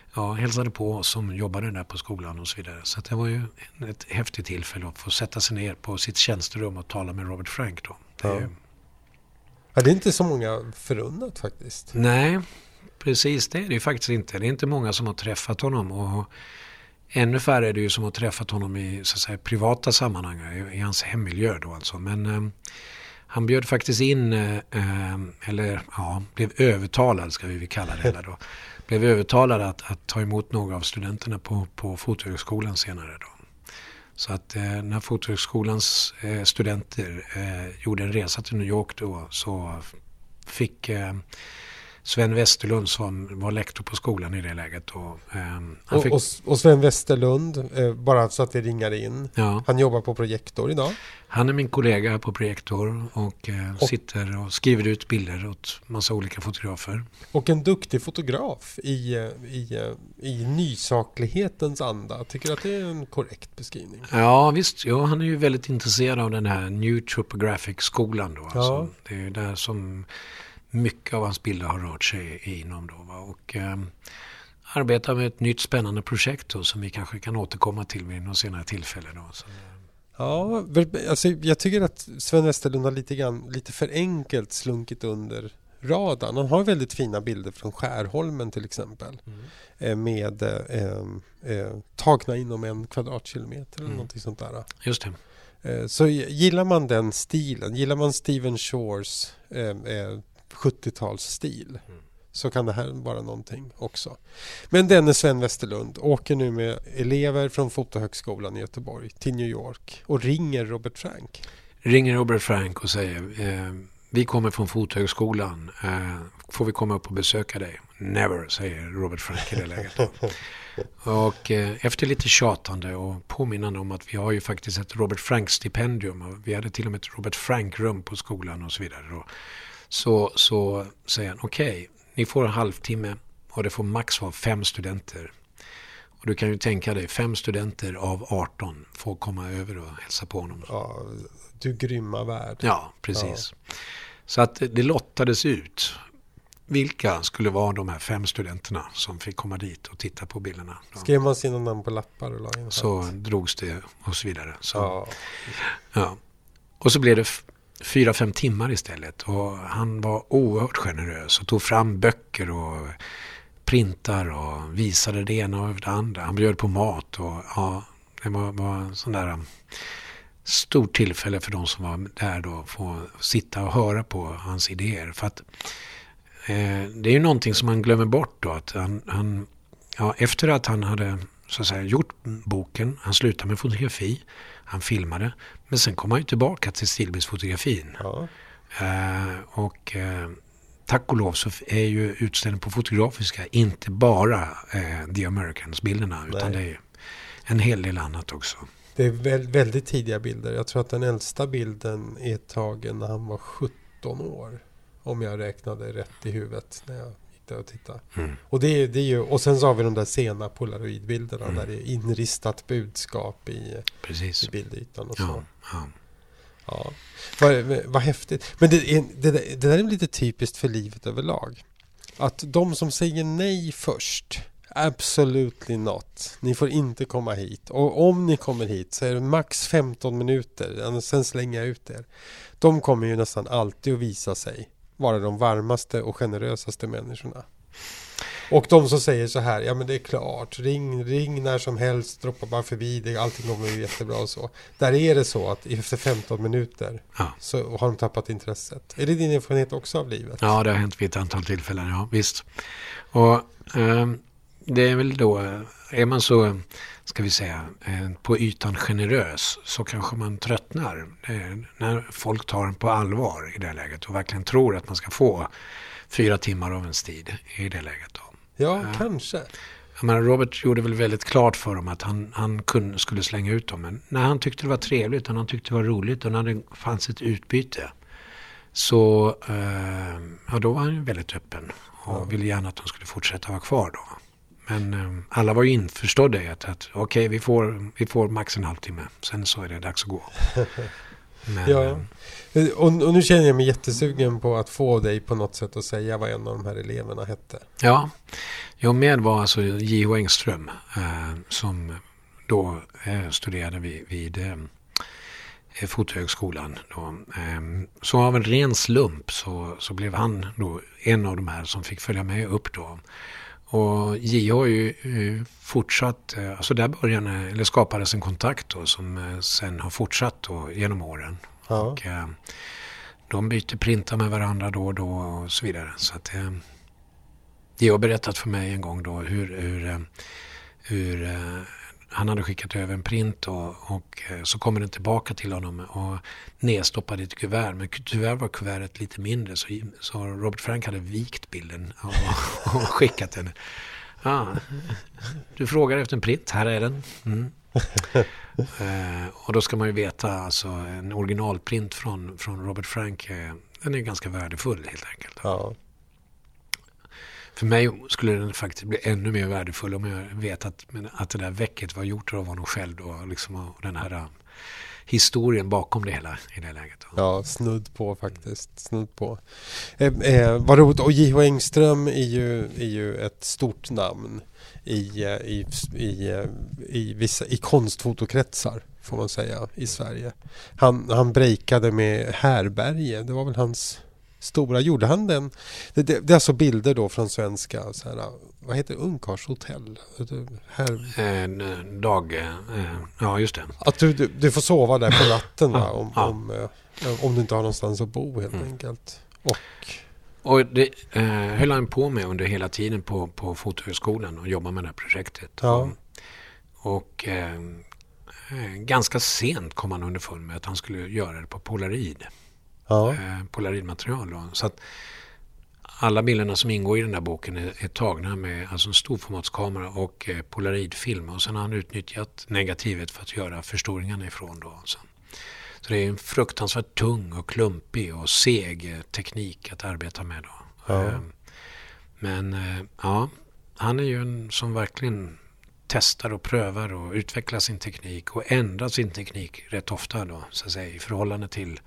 ja, hälsade på oss som jobbade där på skolan och så vidare. Så att det var ju ett häftigt tillfälle att få sätta sig ner på sitt tjänsterum och tala med Robert Frank då. Det ja. är ju... ja, det är inte så många förunnat faktiskt. Nej, precis det är det ju faktiskt inte. Det är inte många som har träffat honom och ännu färre är det ju som har träffat honom i så att säga, privata sammanhang, i, i hans hemmiljö då alltså. Men eh, han bjöd faktiskt in, eh, eller ja, blev övertalad ska vi kalla det hela då. Blev övertalad att, att ta emot några av studenterna på, på Fotohögskolan senare då. Så att eh, när Fotohögskolans eh, studenter eh, gjorde en resa till New York då så fick eh, Sven Westerlund som var lektor på skolan i det läget. Och, eh, han och, fick... och, och Sven Westerlund, eh, bara så att det ringar in, ja. Han jobbar på Projektor idag. Han är min kollega på Projektor och, eh, och sitter och skriver ut bilder åt massa olika fotografer. Och en duktig fotograf i, i, i nysaklighetens anda. Tycker du att det är en korrekt beskrivning? Ja visst, ja, han är ju väldigt intresserad av den här New Topographic-skolan då. Ja. Alltså, det är ju där som mycket av hans bilder har rört sig inom då. Va? Och eh, arbetar med ett nytt spännande projekt då, som vi kanske kan återkomma till vid någon senare tillfälle då. Så, ja, alltså, jag tycker att Sven Westerlund har lite, grann, lite för enkelt slunkit under radarn. Han har väldigt fina bilder från Skärholmen till exempel. Mm. Med eh, eh, tagna inom en kvadratkilometer eller mm. någonting sånt där. Just det. Så gillar man den stilen, gillar man Stephen Shores eh, eh, sjuttiotalsstil mm. så kan det här vara någonting också. Men denne Sven Westerlund åker nu med elever från Fotohögskolan i Göteborg till New York och ringer Robert Frank. Ringer Robert Frank och säger eh, vi kommer från Fotohögskolan, eh, får vi komma upp och besöka dig? Never, säger Robert Frank i det läget. Och eh, efter lite tjatande och påminnande om att vi har ju faktiskt ett Robert Frank-stipendium och vi hade till och med ett Robert Frank-rum på skolan och så vidare då. Så, så säger han, okej, okay, ni får en halvtimme och det får max vara fem studenter. Och du kan ju tänka dig, fem studenter av arton får komma över och hälsa på honom. Ja, du grymma värld. Ja, precis. Ja. Så att det lottades ut. Vilka skulle vara de här fem studenterna som fick komma dit och titta på bilderna? Skrev man sina namn på lappar? Och la in så drogs det och så vidare. Så, ja. Ja. Och så blev det f- fyra, fem timmar istället. Och han var oerhört generös och tog fram böcker och printar och visade det ena och det andra. Han bjöd på mat och ja, det var, var en sån där stort tillfälle för de som var där då att få sitta och höra på hans idéer. För att eh, det är ju någonting som man glömmer bort då. Att han, han, ja, efter att han hade så att säga, gjort boken, han slutade med fotografi, han filmade, men sen kom han ju tillbaka till stillbildsfotografin. Ja. Eh, och eh, tack och lov så är ju utställningen på Fotografiska inte bara eh, The Americans-bilderna, utan det är en hel del annat också. Det är väl, väldigt tidiga bilder. Jag tror att den äldsta bilden är tagen när han var sjutton år. Om jag räknade rätt i huvudet när jag gick där och tittade. Mm. Och, det är, det är ju, och sen så har vi de där sena polaroidbilderna mm. där det är inristat budskap i, i bildytan och så. Ja, ja. Ja. Vad, vad häftigt. Men det, är, det, det där är lite typiskt för livet överlag. Att de som säger nej först, absolutely not. Ni får inte komma hit. Och om ni kommer hit så är det max femton minuter. Sen slänger jag ut er. De kommer ju nästan alltid att visa sig vara de varmaste och generösaste människorna. Och de som säger så här, ja men det är klart, ring, ring när som helst, droppa bara förbi, det, allting kommer ju jättebra och så. Där är det så att efter femton minuter ja. så har de tappat intresset. Är det din erfarenhet också av livet? Ja, det har hänt vid ett antal tillfällen, ja visst. Och eh, det är väl då, är man så, ska vi säga, eh, på ytan generös så kanske man tröttnar. Eh, när folk tar en på allvar i det läget och verkligen tror att man ska få fyra timmar av ens tid i det läget då. Ja, uh, kanske. Jag menar, Robert gjorde väl väldigt klart för dem att han, han kunde, skulle slänga ut dem. Men när han tyckte det var trevligt och han tyckte det var roligt och när det fanns ett utbyte så uh, ja, då var han ju väldigt öppen och ja. ville gärna att de skulle fortsätta vara kvar då. Men uh, alla var ju införstådda i att, att okej, okay, vi, får, vi får max en halvtimme. Sen så är det dags att gå. Men, ja. Och, och nu känner jag mig jättesugen på att få dig på något sätt att säga vad en av de här eleverna hette. Ja, jag med var alltså J H Engström eh, som då eh, studerade vid, vid eh, Fotohögskolan. Då. Eh, så av en ren slump så, så blev han då en av de här som fick följa med upp då. Och J H har ju eh, fortsatt, eh, alltså där började, eller skapades en kontakt då som eh, sen har fortsatt då genom åren. Ja. Och eh, de byter printar med varandra då och då och så vidare. Så att eh, J H har berättat för mig en gång då hur, hur, eh, hur eh, han hade skickat över en print och, och eh, så kommer den tillbaka till honom och nedstoppade i ett kuvert. Men tyvärr var kuvertet lite mindre så, så Robert Frank hade vikt bilden och, och skickat den. Ah, du frågar efter en print, här är den. Mm. eh, och då ska man ju veta alltså en originalprint från, från Robert Frank, eh, den är ganska värdefull helt enkelt. Ja. För mig skulle den faktiskt bli ännu mer värdefull om jag vet att, att det där väcket var gjort av honom själv då, liksom, och den här uh, historien bakom det hela i det läget. Då. Ja, snudd på faktiskt. Snudd på. Eh, eh, vad roligt. Och J H Engström är ju, är ju ett stort namn i, i, i, i, vissa, i konstfotokretsar får man säga i Sverige. Han, han breakade med Härberge. Det var väl hans stora, gjorde han den? Det, det, det är alltså bilder då från svenska så här, vad heter det? Ungkarlshotell? Här. En dag, eh, ja just det. Att du, du, du får sova där på natten va? Om, ja. om, eh, om du inte har någonstans att bo helt mm. enkelt. Och, och det eh, höll han på med under hela tiden på, på Fotohögskolan och jobbade med det här projektet. Ja. Och, och eh, ganska sent kom han underfund med att han skulle göra det på polaroid. Ja. Eh, polaroidmaterial då. Så att alla bilderna som ingår i den där boken är, är tagna med alltså en storformatskamera och eh, polaroidfilm och sen har han utnyttjat negativet för att göra förstoringarna ifrån då. Så, så det är en fruktansvärt tung och klumpig och seg eh, teknik att arbeta med då. Ja. Eh, men eh, ja, han är ju en som verkligen testar och prövar och utvecklar sin teknik och ändrar sin teknik rätt ofta då, så att säga, i förhållande till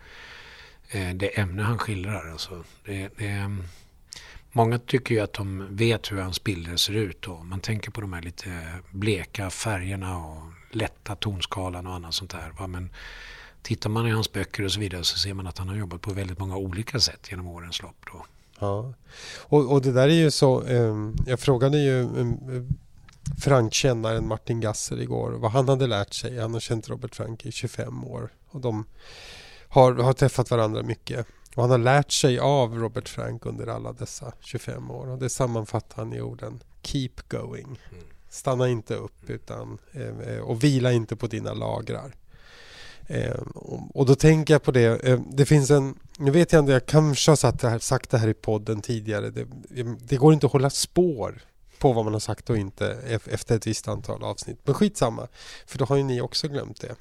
det ämne han skildrar. Alltså, det, det, många tycker ju att de vet hur hans bilder ser ut. Och man tänker på de här lite bleka färgerna och lätta tonskalan och annat sånt där. Va? Men tittar man i hans böcker och så vidare så ser man att han har jobbat på väldigt många olika sätt genom årens lopp. Då. Ja, och, och det där är ju så, eh, jag frågade ju eh, Frank-kännaren Martin Gasser igår vad han hade lärt sig. Han har känt Robert Frank i tjugofem år och de Har, har träffat varandra mycket. Och han har lärt sig av Robert Frank under alla dessa tjugofem år. Och det sammanfattar han i orden keep going. Stanna inte upp utan, eh, och vila inte på dina lagrar. Eh, och, och då tänker jag på det. Eh, det finns en, nu vet jag inte, jag kanske har sagt det här, sagt det här i podden tidigare. Det, det går inte att hålla spår på vad man har sagt och inte efter ett visst antal avsnitt. Men skitsamma, för då har ju ni också glömt det.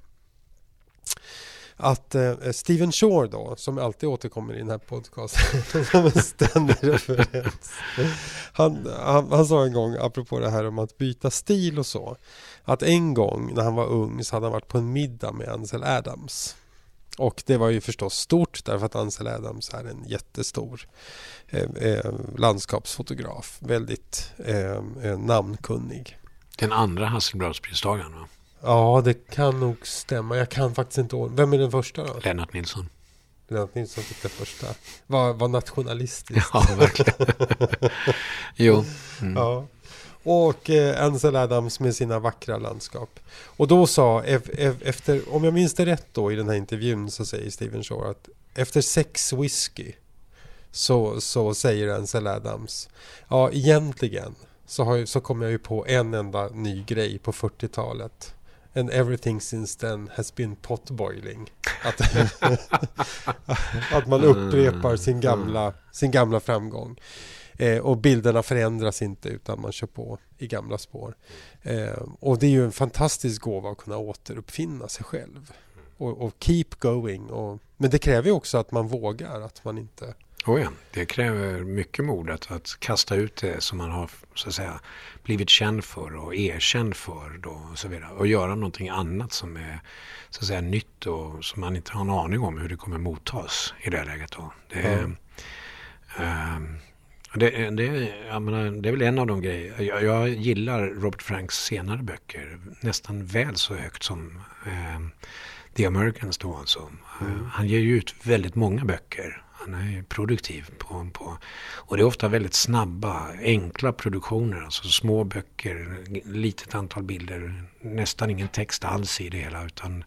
Att eh, Stephen Shore då, som alltid återkommer i den här podcasten som en ständig referens. Han, han, han sa en gång, apropå det här om att byta stil och så, att en gång när han var ung så hade han varit på en middag med Ansel Adams. Och det var ju förstås stort därför att Ansel Adams är en jättestor eh, eh, landskapsfotograf. Väldigt eh, eh, namnkunnig. Den andra Hasselbladspristagaren va? Ja, det kan nog stämma. Jag kan faktiskt inte ordna. Vem är den första då? Lennart Nilsson. Lennart Nilsson fick den första. Var, var nationalistisk. Ja, verkligen. jo. Mm. Ja. Och eh, Ansel Adams med sina vackra landskap. Och då sa, e- e- efter, om jag minns det rätt då i den här intervjun så säger Stephen Shore att efter sex whisky så, så säger Ansel Adams ja, egentligen så, har, så kom jag ju på en enda ny grej på fyrtiotalet. And everything since then has been potboiling. Att, att man upprepar sin gamla, sin gamla framgång. Eh, och bilderna förändras inte utan man kör på i gamla spår. Eh, och det är ju en fantastisk gåva att kunna återuppfinna sig själv. Och, och keep going. Och, men det kräver ju också att man vågar. Att man inte... Oh ja, det kräver mycket mod att, att kasta ut det som man har så att säga blivit känd för och erkänd för då och så vidare. Och göra någonting annat som är så att säga nytt och som man inte har en aning om hur det kommer mottas i det läget då. Det är, mm. um, det, det, jag menar, det är väl en av de grejer. Jag, jag gillar Robert Franks senare böcker nästan väl så högt som um, The Americans då alltså. Mm. Uh, han ger ju ut väldigt många böcker. Han är produktiv på, på och det är ofta väldigt snabba, enkla produktioner, alltså små böcker, litet antal bilder, nästan ingen text alls i det hela utan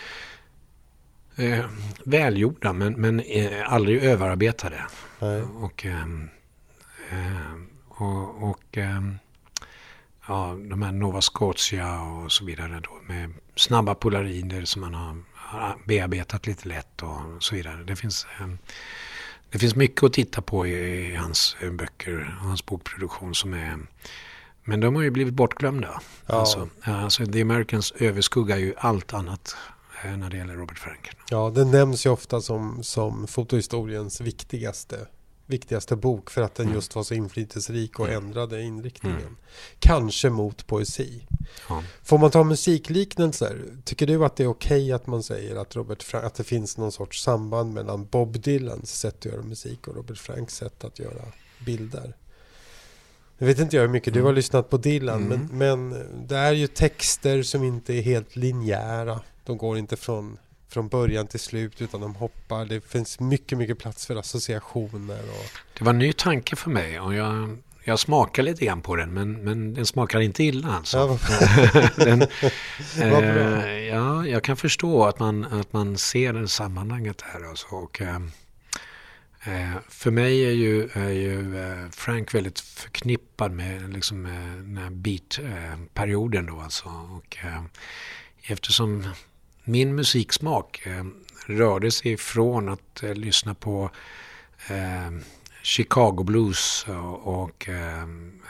eh, välgjorda men, men eh, aldrig överarbetade. Nej. Och, eh, eh, och, och eh, ja, de här Nova Scotia och så vidare då, med snabba polarider som man har bearbetat lite lätt och så vidare. Det finns, det finns mycket att titta på i, i hans böcker och hans bokproduktion som är, men de har ju blivit bortglömda. Ja. Alltså, alltså The Americans överskuggar ju allt annat när det gäller Robert Frank. Ja, den nämns ju ofta som, som fotohistoriens viktigaste viktigaste bok för att den mm. just var så inflytelserik och mm. ändrade inriktningen. Mm. Kanske mot poesi. Ja. Får man ta musikliknelser? Tycker du att det är okej att man säger att Robert Frank, att det finns någon sorts samband mellan Bob Dylans sätt att göra musik och Robert Franks sätt att göra bilder? Jag vet inte hur mycket mm. du har lyssnat på Dylan, mm. men, men det är ju texter som inte är helt linjära. De går inte från från början till slut utan de hoppar. Det finns mycket, mycket plats för associationer. Och... Det var en ny tanke för mig och jag, jag smakar lite grann på den men, men den smakar inte illa alltså. Ja, den, eh, ja, jag kan förstå att man, att man ser det sammanhanget här alltså, och eh, för mig är ju, är ju eh, Frank väldigt förknippad med liksom, eh, den här beat-perioden då alltså och eh, eftersom min musiksmak eh, rörde sig från att eh, lyssna på eh, Chicago blues och, och eh,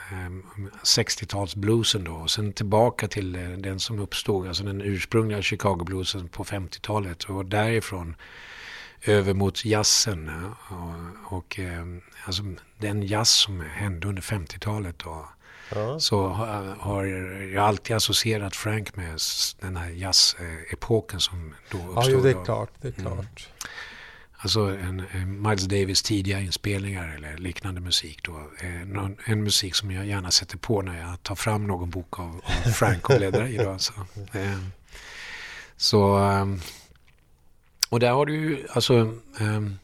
sextiotalsbluesen då och sen tillbaka till eh, den som uppstod, alltså den ursprungliga Chicago bluesen på femtiotalet och därifrån över mot jazzen och, och eh, alltså den jazz som hände under femtiotalet då. Ja. Så har jag alltid associerat Frank med den här jazz-epoken som då uppstod. Ja, jo, det är klart. Det är klart. Mm. Alltså en, en Miles Davis tidiga inspelningar eller liknande musik då. En, en musik som jag gärna sätter på när jag tar fram någon bok av, av Frank och bläddrar i då. Alltså. Så, och där har du ju, alltså ähm,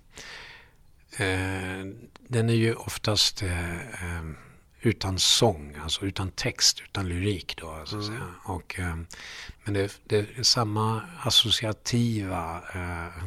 äh, den är ju oftast äh, utan sång, alltså utan text, utan lyrik då så att säga. Mm. Och, eh, men det, det är samma associativa eh,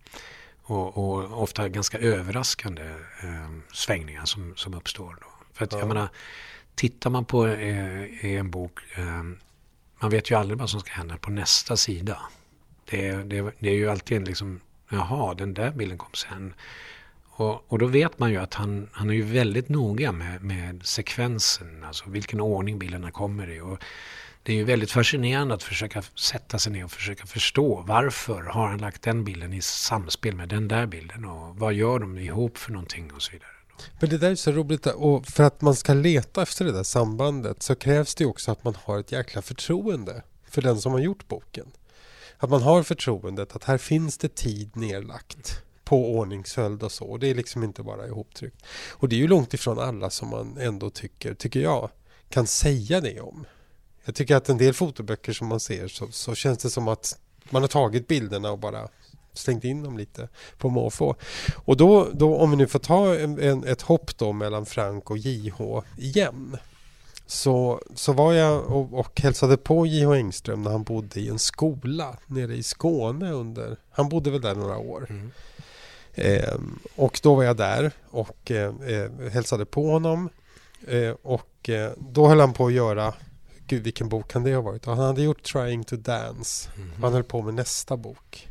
och, och ofta ganska överraskande eh, svängningar som, som uppstår då. För att mm. jag menar, tittar man på eh, en bok, eh, man vet ju aldrig vad som ska hända på nästa sida. Det, det, det är ju alltid liksom, jaha, den där bilden kom sen. Och, och då vet man ju att han, han är ju väldigt noga med, med sekvensen, alltså vilken ordning bilderna kommer i. Och det är ju väldigt fascinerande att försöka sätta sig ner och försöka förstå varför har han lagt den bilden i samspel med den där bilden och vad gör de ihop för någonting och så vidare. Men det där är så roligt och för att man ska leta efter det där sambandet så krävs det också att man har ett jäkla förtroende för den som har gjort boken. Att man har förtroendet att här finns det tid nedlagt på ordningsföljd och så. Och det är liksom inte bara ihoptryckt. Och det är ju långt ifrån alla som man ändå tycker, tycker jag, kan säga det om. Jag tycker att en del fotoböcker som man ser så, så känns det som att man har tagit bilderna och bara slängt in dem lite på måfå. Och då, då om vi nu får ta en, en, ett hopp då mellan Frank och J H igen. Så, så var jag och, och hälsade på J H Engström när han bodde i en skola nere i Skåne under, han bodde väl där några år. Mm. Eh, och då var jag där och eh, hälsade på honom eh, och eh, då höll han på att göra, gud vilken bok kan det ha varit? Han hade gjort Trying to Dance. Mm. Han höll på med nästa bok.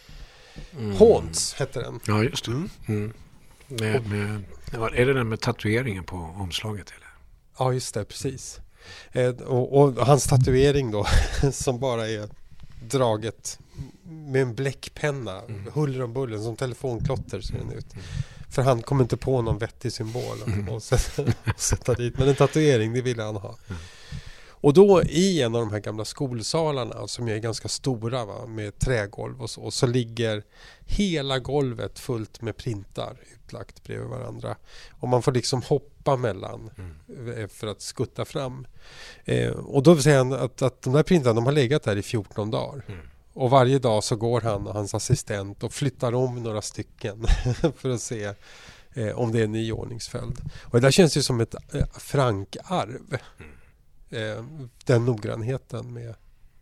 Mm. Haunts hette den. Ja, just det. Mm. Mm. Med, med, är det den med tatueringen på omslaget? Eller? Ja, just det, precis. Eh, och, och hans tatuering då som bara är draget med en bläckpenna, mm. huller om bullen som telefonklotter ser den ut. Mm. För han kom inte på någon vettig symbol mm. att sätta, sätta dit. Men en tatuering, det ville han ha. Mm. Och då i en av de här gamla skolsalarna som är ganska stora, va, med trägolv och så, så ligger hela golvet fullt med printar utlagt bredvid varandra. Och man får liksom hoppa mellan mm. för att skutta fram. Eh, och då säger han att, att de där printarna, de har legat där i fjorton dagar. Mm. Och varje dag så går han och hans assistent och flyttar om några stycken för att se eh, om det är en ny ordningsföljd. Och det där känns ju som ett eh, frankarv. Mm. Eh, den noggrannheten med...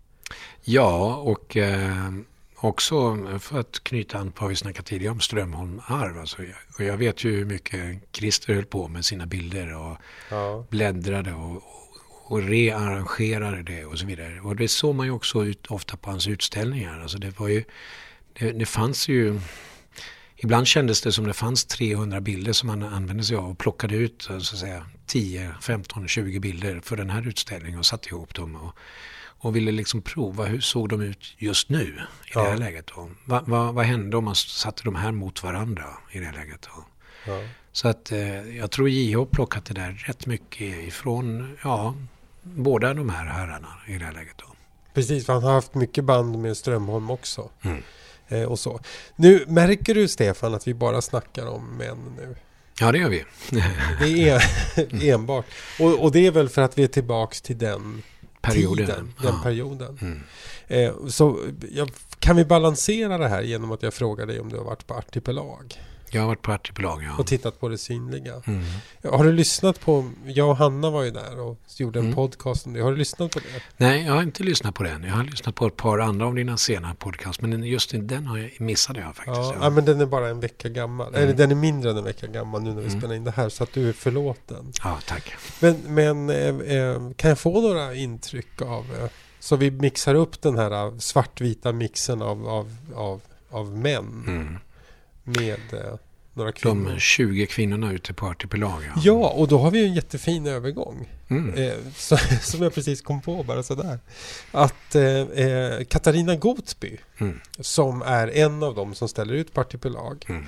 Ja, och eh, också för att knyta an på vad vi snackade tidigare om Strömholm-arv. Alltså, och jag vet ju hur mycket Christer höll på med sina bilder och ja. bläddrade och, och rearrangerade det och så vidare. Och det såg man ju också ut, ofta på hans utställningar. Alltså det var ju, det, det fanns ju... Ibland kändes det som det fanns trehundra bilder som han använde sig av och plockade ut så att säga, tio, femton, tjugo bilder för den här utställningen och satte ihop dem och, och ville liksom prova hur såg de ut just nu i ja. det här läget. Och va, va, vad hände om man satte de här mot varandra i det här läget? Och, ja. Så att eh, jag tror J H plockat det där rätt mycket ifrån ja, båda de här herrarna i det här läget. Då. Precis, för han har haft mycket band med Strömholm också. Mm. Eh, och så. Nu märker du, Stefan, att vi bara snackar om män nu. Ja, det gör vi. Det är enbart. Och, och det är väl för att vi är tillbaks till den perioden. Tiden, den ja. perioden. Mm. Eh, så jag, kan vi balansera det här genom att jag frågar dig om du har varit på Artipelag? Jag har varit på Artipelag, ja. Och tittat på det synliga. Mm. Har du lyssnat på... Jag och Hanna var ju där och gjorde en mm. podcast om det. Har du lyssnat på det? Nej, jag har inte lyssnat på den. Jag har lyssnat på ett par andra av dina sena podcast. Men just den har jag, missade jag faktiskt. Ja, ja, men den är bara en vecka gammal. Mm. Eller den är mindre än en vecka gammal nu när vi mm. spelar in det här. Så att du är förlåten. Ja, tack. Men, men eh, kan jag få några intryck av... Eh, så vi mixar upp den här svartvita mixen av, av, av, av män. Mm. Med eh, några kvinnor. De tjugo kvinnorna ute på Artipelag. Ja. ja, och då har vi en jättefin övergång. Mm. Eh, så, som jag precis kom på bara sådär. Att eh, Katarina Gotby, mm. som är en av dem som ställer ut på Artipelag. Mm.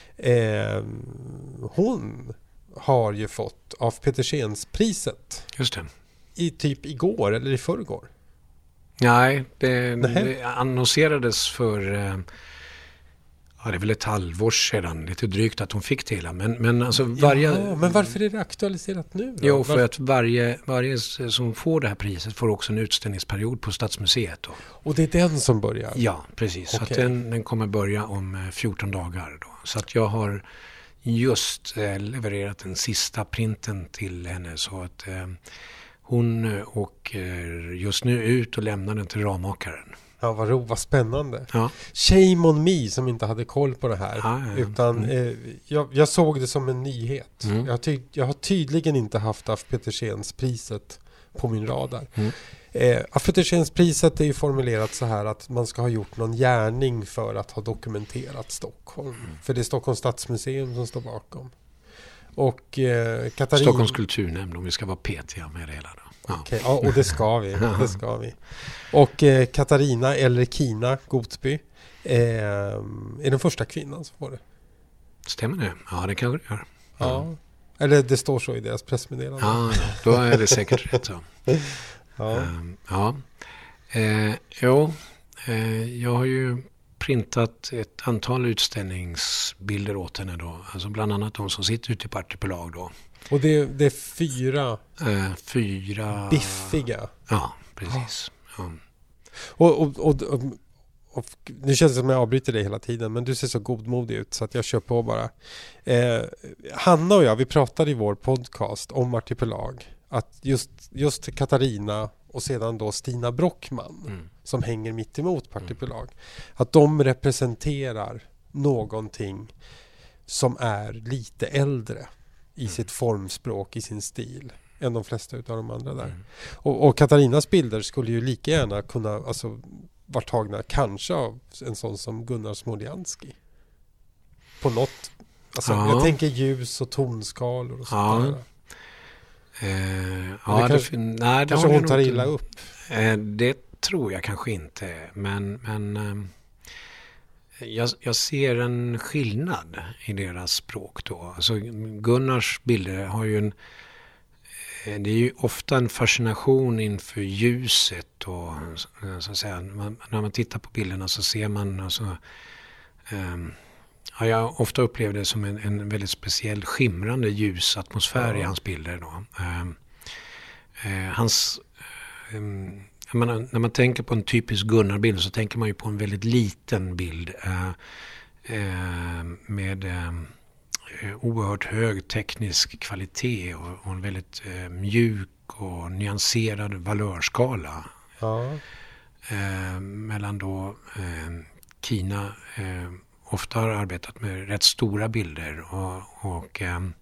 Eh, hon har ju fått av Petersenspriset. Just det. I typ igår eller i förrgår. Nej, det, det annonserades för... Eh, Ja, det är väl ett halvår sedan, lite drygt att hon fick till. Men, men, alltså varje... ja, men varför är det aktualiserat nu då? Jo, för Var... att varje, varje som får det här priset får också en utställningsperiod på Stadsmuseet. Då. Och det är den som börjar? Ja, precis. Okay. Så att den, den kommer börja om fjorton dagar. Då. Så att jag har just eh, levererat den sista printen till henne. Så att eh, hon åker just nu ut och lämnar den till rammakaren. Ja, vad roligt, vad spännande. Ja. Shame on me som inte hade koll på det här. Ja, ja, ja. Utan mm. eh, jag, jag såg det som en nyhet. Mm. Jag, ty- jag har tydligen inte haft Af Petersenspriset på min radar. Mm. Eh, Af Petersenspriset är ju formulerat så här att man ska ha gjort någon gärning för att ha dokumenterat Stockholm. Mm. För det är Stockholms stadsmuseum som står bakom. Och eh, Katarina... Stockholms kulturnämnd, om vi ska vara petiga med det hela då. Ja. Okay, ja, och det ska vi. Det ska vi. Och eh, Katarina eller Kina Gotby eh, är den första kvinnan som får det. Stämmer det? Ja, det kanske det gör. Ja. ja. Eller det står så i deras pressmeddelande. Ja, då är det säkert rätt så. Ja. Um, ja. Eh, jo, eh, jag har ju printat ett antal utställningsbilder åt henne då. Alltså bland annat de som sitter ute på Artipelag då. Och det, det är fyra, eh, fyra biffiga. Ja, precis. Ja. Och, och, och, och, och nu känns det som att jag avbryter dig hela tiden, men du ser så godmodig ut så att jag kör på bara. Eh, Hanna och jag, vi pratade i vår podcast om Artipelag att just, just Katarina och sedan då Stina Brockman mm. som hänger mitt emot på Artipelag. Mm. Att de representerar någonting som är lite äldre i sitt formspråk, i sin stil än de flesta av de andra där. Mm. Och, och Katarinas bilder skulle ju lika gärna kunna alltså, vara tagna kanske av en sån som Gunnar Smoljanski. På något. Alltså, ja. Jag tänker ljus och tonskalor och sånt ja. där. Eh, det ja, kanske, det, nej, det kanske hon tar illa upp. Eh, det tror jag kanske inte. Men, men jag, jag ser en skillnad i deras språk då. Alltså Gunnars bilder har ju en, det är ju ofta en fascination inför ljuset och så att säga, man, när man tittar på bilderna så ser man alltså, um, ja, jag ofta upplever det som en, en väldigt speciell skimrande ljusatmosfär ja. i hans bilder då. Um, uh, hans um, jag menar, när man tänker på en typisk Gunnar-bild så tänker man ju på en väldigt liten bild uh, uh, med uh, oerhört hög teknisk kvalitet och, och en väldigt uh, mjuk och nyanserad valörskala. Ja. Uh, mellan då uh, Kina uh, ofta har arbetat med rätt stora bilder och, och um,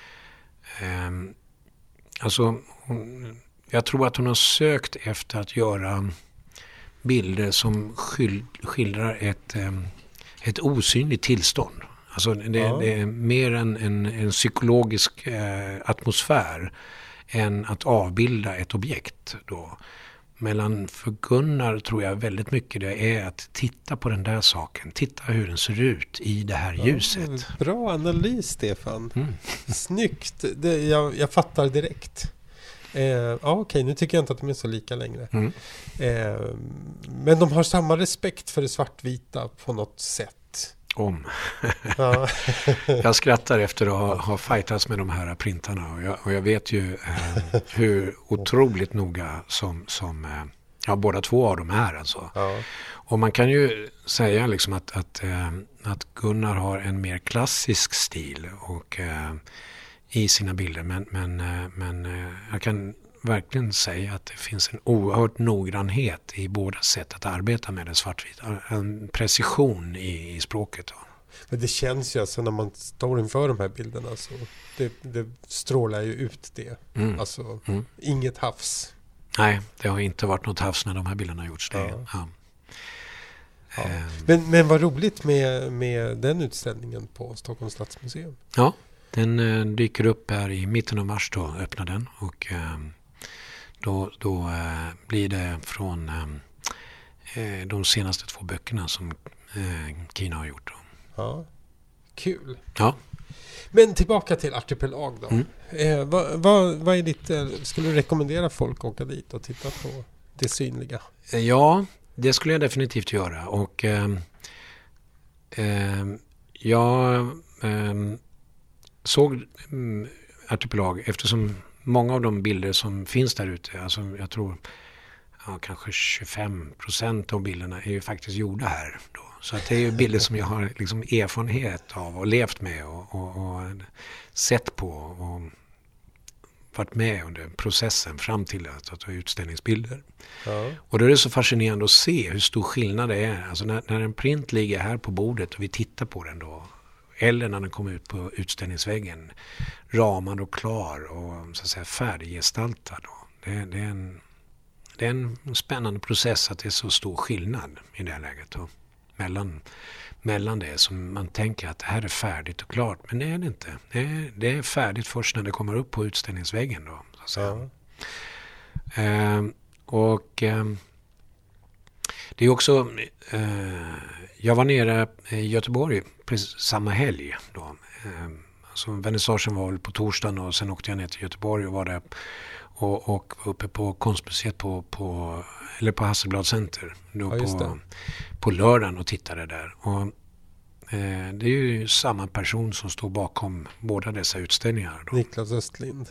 um, alltså hon, jag tror att hon har sökt efter att göra bilder som skyld, skildrar ett, um, ett osynligt tillstånd. Alltså det, ja. det är mer en, en, en psykologisk uh, atmosfär än att avbilda ett objekt då. Mellan för Gunnar tror jag väldigt mycket det är att titta på den där saken. Titta hur den ser ut i det här ljuset. Ja, bra analys, Stefan. Mm. Snyggt. Det, jag, jag fattar direkt. Eh, ja, okej, nu tycker jag inte att de är så lika längre. Mm. Eh, men de har samma respekt för det svartvita på något sätt. Om. Ja. Jag skrattar efter att ha, ha fightats med de här printarna och jag, och jag vet ju eh, hur otroligt noga som, som eh, ja, båda två av dem är alltså. Ja. Och man kan ju säga liksom att, att, eh, att Gunnar har en mer klassisk stil och, eh, i sina bilder men, men, eh, men eh, jag kan verkligen säga att det finns en oerhört noggrannhet i båda sätt att arbeta med det svartvita. En precision i, i språket. Då. Men det känns ju alltså när man står inför de här bilderna så det, det strålar ju ut det. Mm. Alltså mm. inget havs. Nej, det har inte varit något havs när de här bilderna har gjorts. Det. Ja. Ja. Ja. Eh. Men, men vad roligt med, med den utställningen på Stockholms stadsmuseum. Ja, den eh, dyker upp här i mitten av mars då, öppnar den och eh, Då, då eh, blir det från eh, de senaste två böckerna som eh, Kina har gjort. Då. Ja, kul. Ja. Men tillbaka till Artipelag då. Mm. Eh, vad, vad, vad är ditt, skulle du rekommendera folk att åka dit och titta på det synliga? Ja, det skulle jag definitivt göra. Och eh, eh, jag eh, såg eh, Artipelag eftersom många av de bilder som finns där ute, alltså jag tror ja, kanske tjugofem procent av bilderna är ju faktiskt gjorda här då. Så att det är ju bilder som jag har liksom erfarenhet av och levt med och, och, och sett på och varit med under processen fram till att, att ta utställningsbilder. Ja. Och då är det så fascinerande att se hur stor skillnad det är. Alltså när, när en print ligger här på bordet och vi tittar på den då, eller när den kommer ut på utställningsväggen, ramad och klar och så att säga färdiggestaltad. Det, det, är en, det är en spännande process att det är så stor skillnad i det här läget då, mellan, mellan det som man tänker att det här är färdigt och klart, men det är det inte. Det är, det är färdigt först när det kommer upp på utställningsväggen då. Så att säga. Ja. Eh, och eh, det är också eh, jag var nere i Göteborg precis samma helg då. Eh, alltså vernissagen var väl på torsdagen och sen åkte jag ner till Göteborg och var där och, och uppe på konstmuseet på, på eller på Hasselblad Center då ja, på, på lördagen och tittade där. Och eh, det är ju samma person som står bakom båda dessa utställningar då. Niklas Östlind.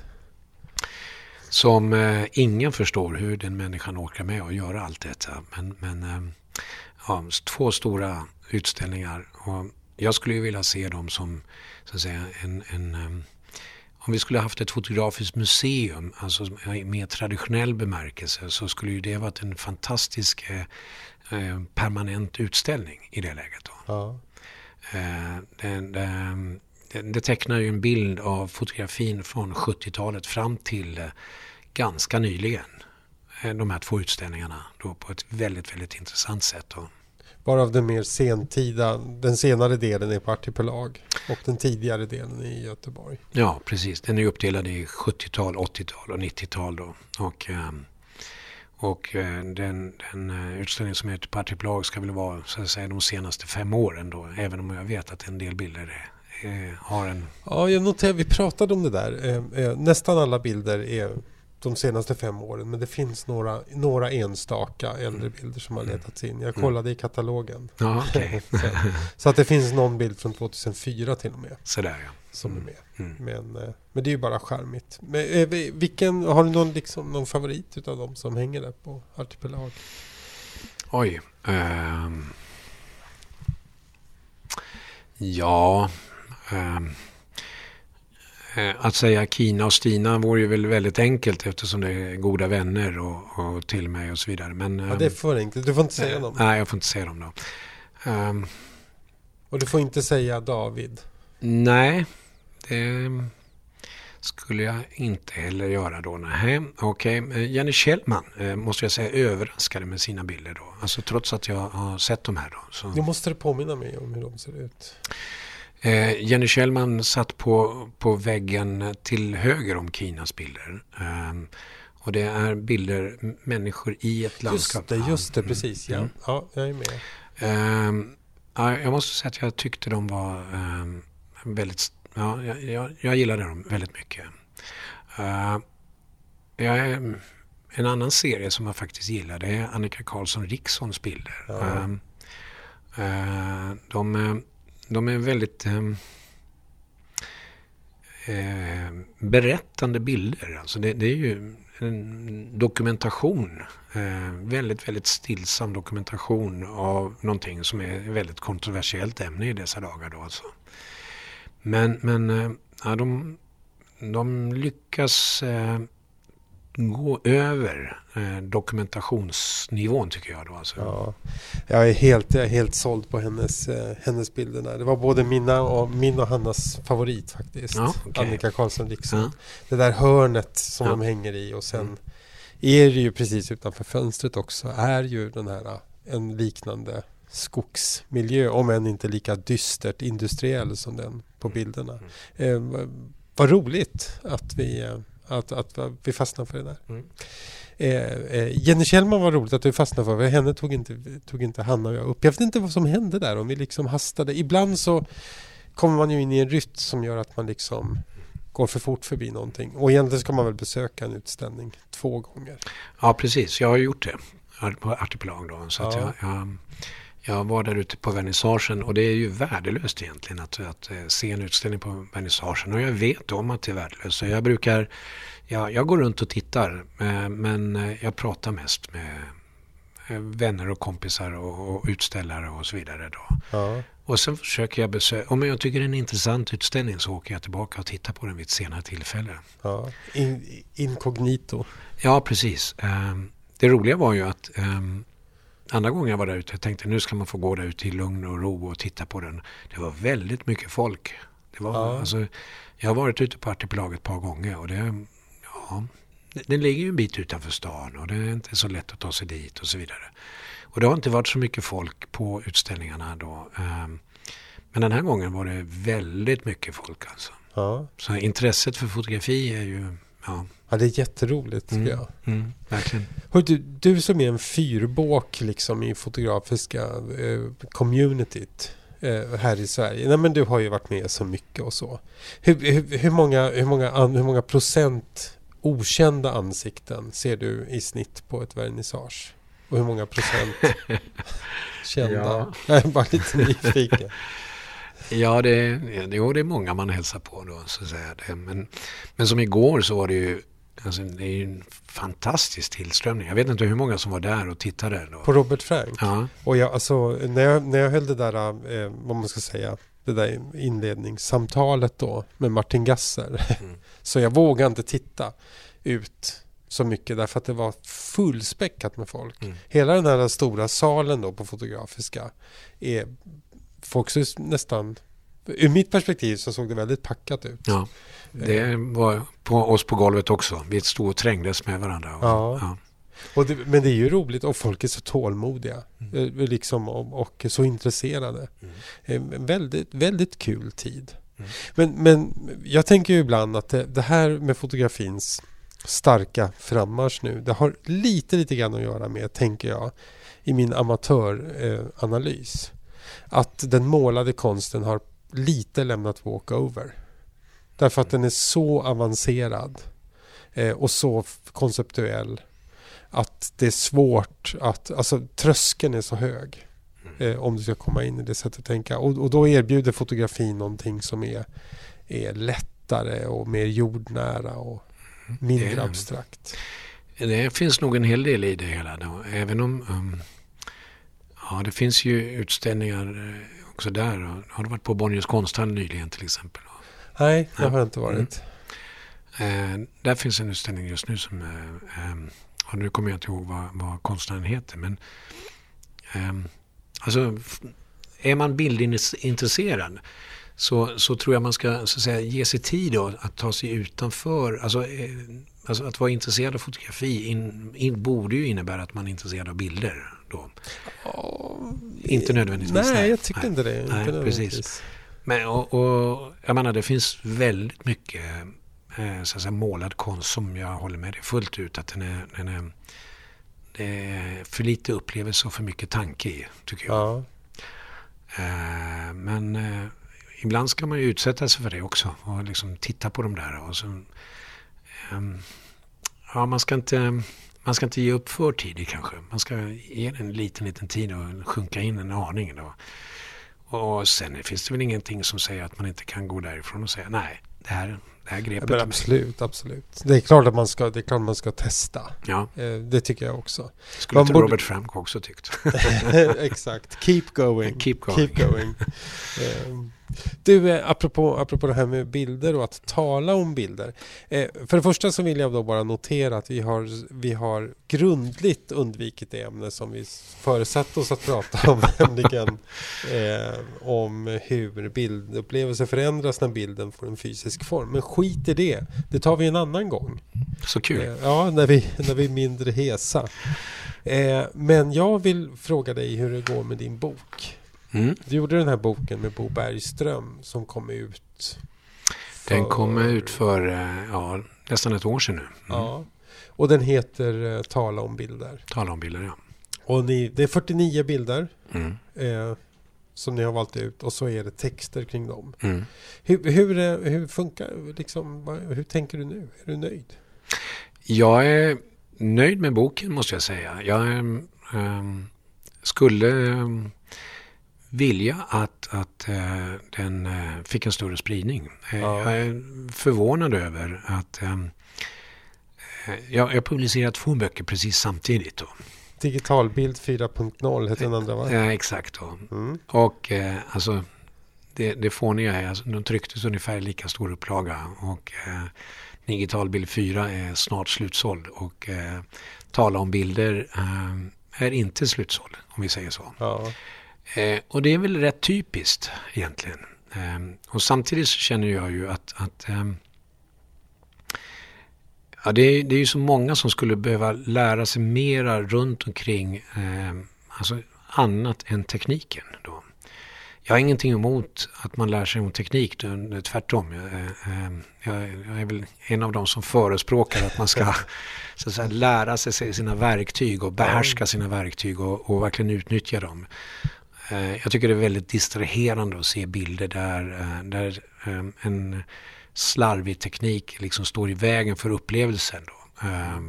Som eh, ingen förstår hur den människan orkar med att göra allt detta. Men, men eh, ja, två stora utställningar och jag skulle ju vilja se dem som så att säga en, en um, om vi skulle haft ett fotografiskt museum alltså med traditionell bemärkelse så skulle ju det varit en fantastisk eh, eh, permanent utställning i det läget då. Ja. Eh, det, det, det, det tecknar ju en bild av fotografin från sjuttiotalet fram till eh, ganska nyligen. Eh, de här två utställningarna då på ett väldigt, väldigt intressant sätt då. Bara av den mer sentida, den senare delen är på Artipelag och den tidigare delen i Göteborg. Ja, precis. Den är uppdelad i sjuttiotal, åttiotal och nittiotal då. Och, Och eh, den, den uh, utställning som heter på Artipelag ska väl vara så att säga de senaste fem åren då. Även om jag vet att en del bilder är, är, har en... Ja, jag noterar, vi pratade om det där. Eh, eh, nästan alla bilder är de senaste fem åren. Men det finns några, några enstaka äldre bilder som har letats in. Jag kollade i katalogen. Ja, okay. så, så att det finns någon bild från tjugohundrafyra till och med. Sådär, ja. Som Mm. är med. Mm. Men, men det är ju bara charmigt. Men, eh, vilken, har du någon, liksom, någon favorit utav dem som hänger där på Artipelag? Oj. Um, ja. Um, att säga Kina och Stina vore ju väl väldigt enkelt eftersom det är goda vänner och, och till mig och så vidare. Men, ja, det är för enkelt. Du får inte säga äh, dem. Nej, jag får inte säga dem då. Um, och du får inte säga David. Nej, det skulle jag inte heller göra då. Nej, okej. Okay. Jenny Kjellman måste jag säga överraskade med sina bilder då. Alltså trots att jag har sett de här då. Så. Du måste påminna mig om hur de ser ut. Eh, Jenny Kjellman satt på, på väggen till höger om Kinas bilder. Eh, och det är bilder människor i ett landskap. Just det, just det, precis. Ja, mm. ja jag är med. Eh, ja, jag måste säga att jag tyckte de var eh, väldigt... Ja, jag, jag, jag gillade dem väldigt mycket. Eh, jag är, en annan serie som jag faktiskt gillar, det är Annika Karlsson-Rikssons bilder. Ja. Eh, eh, de... De är väldigt eh, eh, berättande bilder. Alltså det, det är ju en dokumentation. Eh, väldigt, väldigt stillsam dokumentation av någonting som är ett väldigt kontroversiellt ämne i dessa dagar då alltså. Men, men eh, ja, de, de lyckas eh, gå över eh, dokumentationsnivån tycker jag då alltså. Ja, jag är helt, jag är helt såld på hennes, eh, hennes bilderna. Det var både mina och, min och Hannas favorit faktiskt. Ja, okay. Annika Karlsson-Rikson. Ja. Det där hörnet som Ja. de hänger i och sen Mm. är det ju precis utanför fönstret också är ju den här en liknande skogsmiljö, om än inte lika dystert industriell som den på bilderna. Mm. Eh, vad roligt att vi eh, Att, att vi fastnar för det där. Mm. Eh, eh, Jenny Kjellman var roligt att du fastnade för. Henne tog inte, tog inte Hanna och jag upp. Jag vet inte vad som hände där. Om vi liksom hastade. Ibland så kommer man ju in i en rytm som gör att man liksom går för fort förbi någonting. Och egentligen ska man väl besöka en utställning två gånger. Ja, precis. Jag har gjort det på Artipelag då. Så att Ja. jag, jag, jag var där ute på vernissagen och det är ju värdelöst egentligen att, att se en utställning på vernissagen. Och jag vet om att det är värdelöst. Så jag brukar, jag, jag går runt och tittar men jag pratar mest med vänner och kompisar och, och utställare och så vidare då. Ja. Och sen försöker jag besöka, om jag tycker det är en intressant utställning så åker jag tillbaka och tittar på den vid ett senare tillfälle. Ja. In, inkognito. Ja, precis. Det roliga var ju att andra gången jag var där ute, jag tänkte nu ska man få gå där ute i lugn och ro och titta på den. Det var väldigt mycket folk. Det var, Ja. alltså, jag har varit ute på Artipelag ett par gånger och det, ja, det, den ligger ju en bit utanför stan och det är inte så lätt att ta sig dit och så vidare. Och det har inte varit så mycket folk på utställningarna då. Men den här gången var det väldigt mycket folk alltså. Ja. Så intresset för fotografi är ju, ja. Ja, det är jätteroligt tycker Mm. jag. Mm, verkligen. Hör du, du som är en fyrbåk liksom i fotografiska eh, communityt eh, här i Sverige. Nej, men du har ju varit med så mycket och så. Hur, hur, hur, många, hur, många, an, hur många procent okända ansikten ser du i snitt på ett vernissage? Och hur många procent kända? Ja. Jag är bara lite nyfiken. Ja, det, det, jo, det är många man hälsar på då, så att säga det. Men, men som igår så var det ju, alltså, det är ju en fantastisk tillströmning. Jag vet inte hur många som var där och tittade då. På Robert Frank? Ja. Och jag, alltså, när, jag, när jag höll det där, eh, vad man ska säga, det där inledningssamtalet då med Martin Gasser. Mm. Så jag vågade inte titta ut så mycket därför att det var fullspäckat med folk. Mm. Hela den här stora salen då på Fotografiska är folk så nästan, ur mitt perspektiv så såg det väldigt packat ut. Ja, det var på oss på golvet också. Vi stod och trängdes med varandra. Och, Ja. ja. Och det, men det är ju roligt och folk är så tålmodiga Mm. eh, liksom, och, och så intresserade. Mm. Eh, En väldigt, väldigt kul tid. Mm. Men, men jag tänker ju ibland att det, det här med fotografins starka frammarsch nu. Det har lite, lite grann att göra med, tänker jag, i min amatöranalys. Att den målade konsten har lite lämnat walkover. Därför att den är så avancerad eh, och så konceptuell att det är svårt att, alltså tröskeln är så hög eh, om du ska komma in i det sättet att tänka. Och, och då erbjuder fotografin någonting som är, är lättare och mer jordnära och mindre det, abstrakt. Det finns nog en hel del i det hela då. Även om um, ja, det finns ju utställningar också där. Har du varit på Bonniers konsthall nyligen till exempel? Nej, det har jag inte varit. Mm. Eh, där finns en utställning just nu som eh, eh, och nu kommer jag inte ihåg vad, vad konstnären heter, men eh, alltså är man bildintresserad så, så tror jag man ska så att säga, ge sig tid då, att ta sig utanför, alltså, eh, alltså att vara intresserad av fotografi in, in, borde ju innebära att man är intresserad av bilder då. Oh, inte nödvändigtvis. Nej, nej, jag tycker nej. inte det. Nej, inte precis. Men, och, och jag menar, det finns väldigt mycket eh, så att säga, målad konst som jag håller med dig fullt ut att den är, den är, det är för lite upplevelse och för mycket tanke i, tycker jag. Ja. Eh, men eh, ibland ska man ju utsätta sig för det också och liksom titta på de där och så, eh, ja, man ska inte man ska inte ge upp för tidigt kanske. Man ska ge den en liten, liten tid och sjunka in en aning då. Och sen finns det väl ingenting som säger att man inte kan gå därifrån och säga nej, det här, det här greppet. Men absolut, absolut. Det är klart att man ska, det är klart man ska testa. Ja. Det tycker jag också. Skulle inte borde... Robert Frank också tyckt. Exakt. Keep going. Keep going. Keep going. Du, apropå, apropå det här med bilder och att tala om bilder. För det första så vill jag då bara notera att vi har, vi har grundligt undvikit det ämne som vi förutsatt oss att prata om, nämligen eh, om hur bildupplevelser förändras när bilden får en fysisk form. Men skit i det. Det tar vi en annan gång. Så kul. Eh, ja, när vi, när vi är mindre hesa. Eh, men jag vill fråga dig hur det går med din bok. Mm. Du gjorde den här boken med Bo Bergström som kom ut för... Den kom ut för ja, nästan ett år sedan nu. Mm. Ja. Och den heter Tala om bilder. Tala om bilder, ja. Och ni, det är fyrtionio bilder mm. eh, som ni har valt ut och så är det texter kring dem. Mm. Hur, hur, hur funkar liksom, hur tänker du nu? Är du nöjd? Jag är nöjd med boken, måste jag säga. Jag ähm, skulle... Ähm, vilja att, att äh, den äh, fick en större spridning. Ja. Jag är förvånad över att äh, jag, jag publicerat två böcker precis samtidigt då. Digitalbild fyra punkt noll heter den andra, va? Ja, exakt då. Mm. Och äh, alltså det, det fåniga är, alltså, de trycktes ungefär lika stor upplaga och äh, Digitalbild fyra är snart slutsåld och äh, Tala om bilder äh, är inte slutsåld, om vi säger så. Ja. Eh, och det är väl rätt typiskt egentligen. Eh, och samtidigt så känner jag ju att, att eh, ja, det, är, det är ju så många som skulle behöva lära sig mera runt omkring eh, alltså annat än tekniken då. Jag har ingenting emot att man lär sig om teknik, tvärtom. Jag, eh, jag, jag är väl en av dem som förespråkar att man ska så att säga, lära sig sina verktyg och behärska sina verktyg och, och verkligen utnyttja dem. Jag tycker det är väldigt distraherande att se bilder där, där en slarvig teknik liksom står i vägen för upplevelsen då.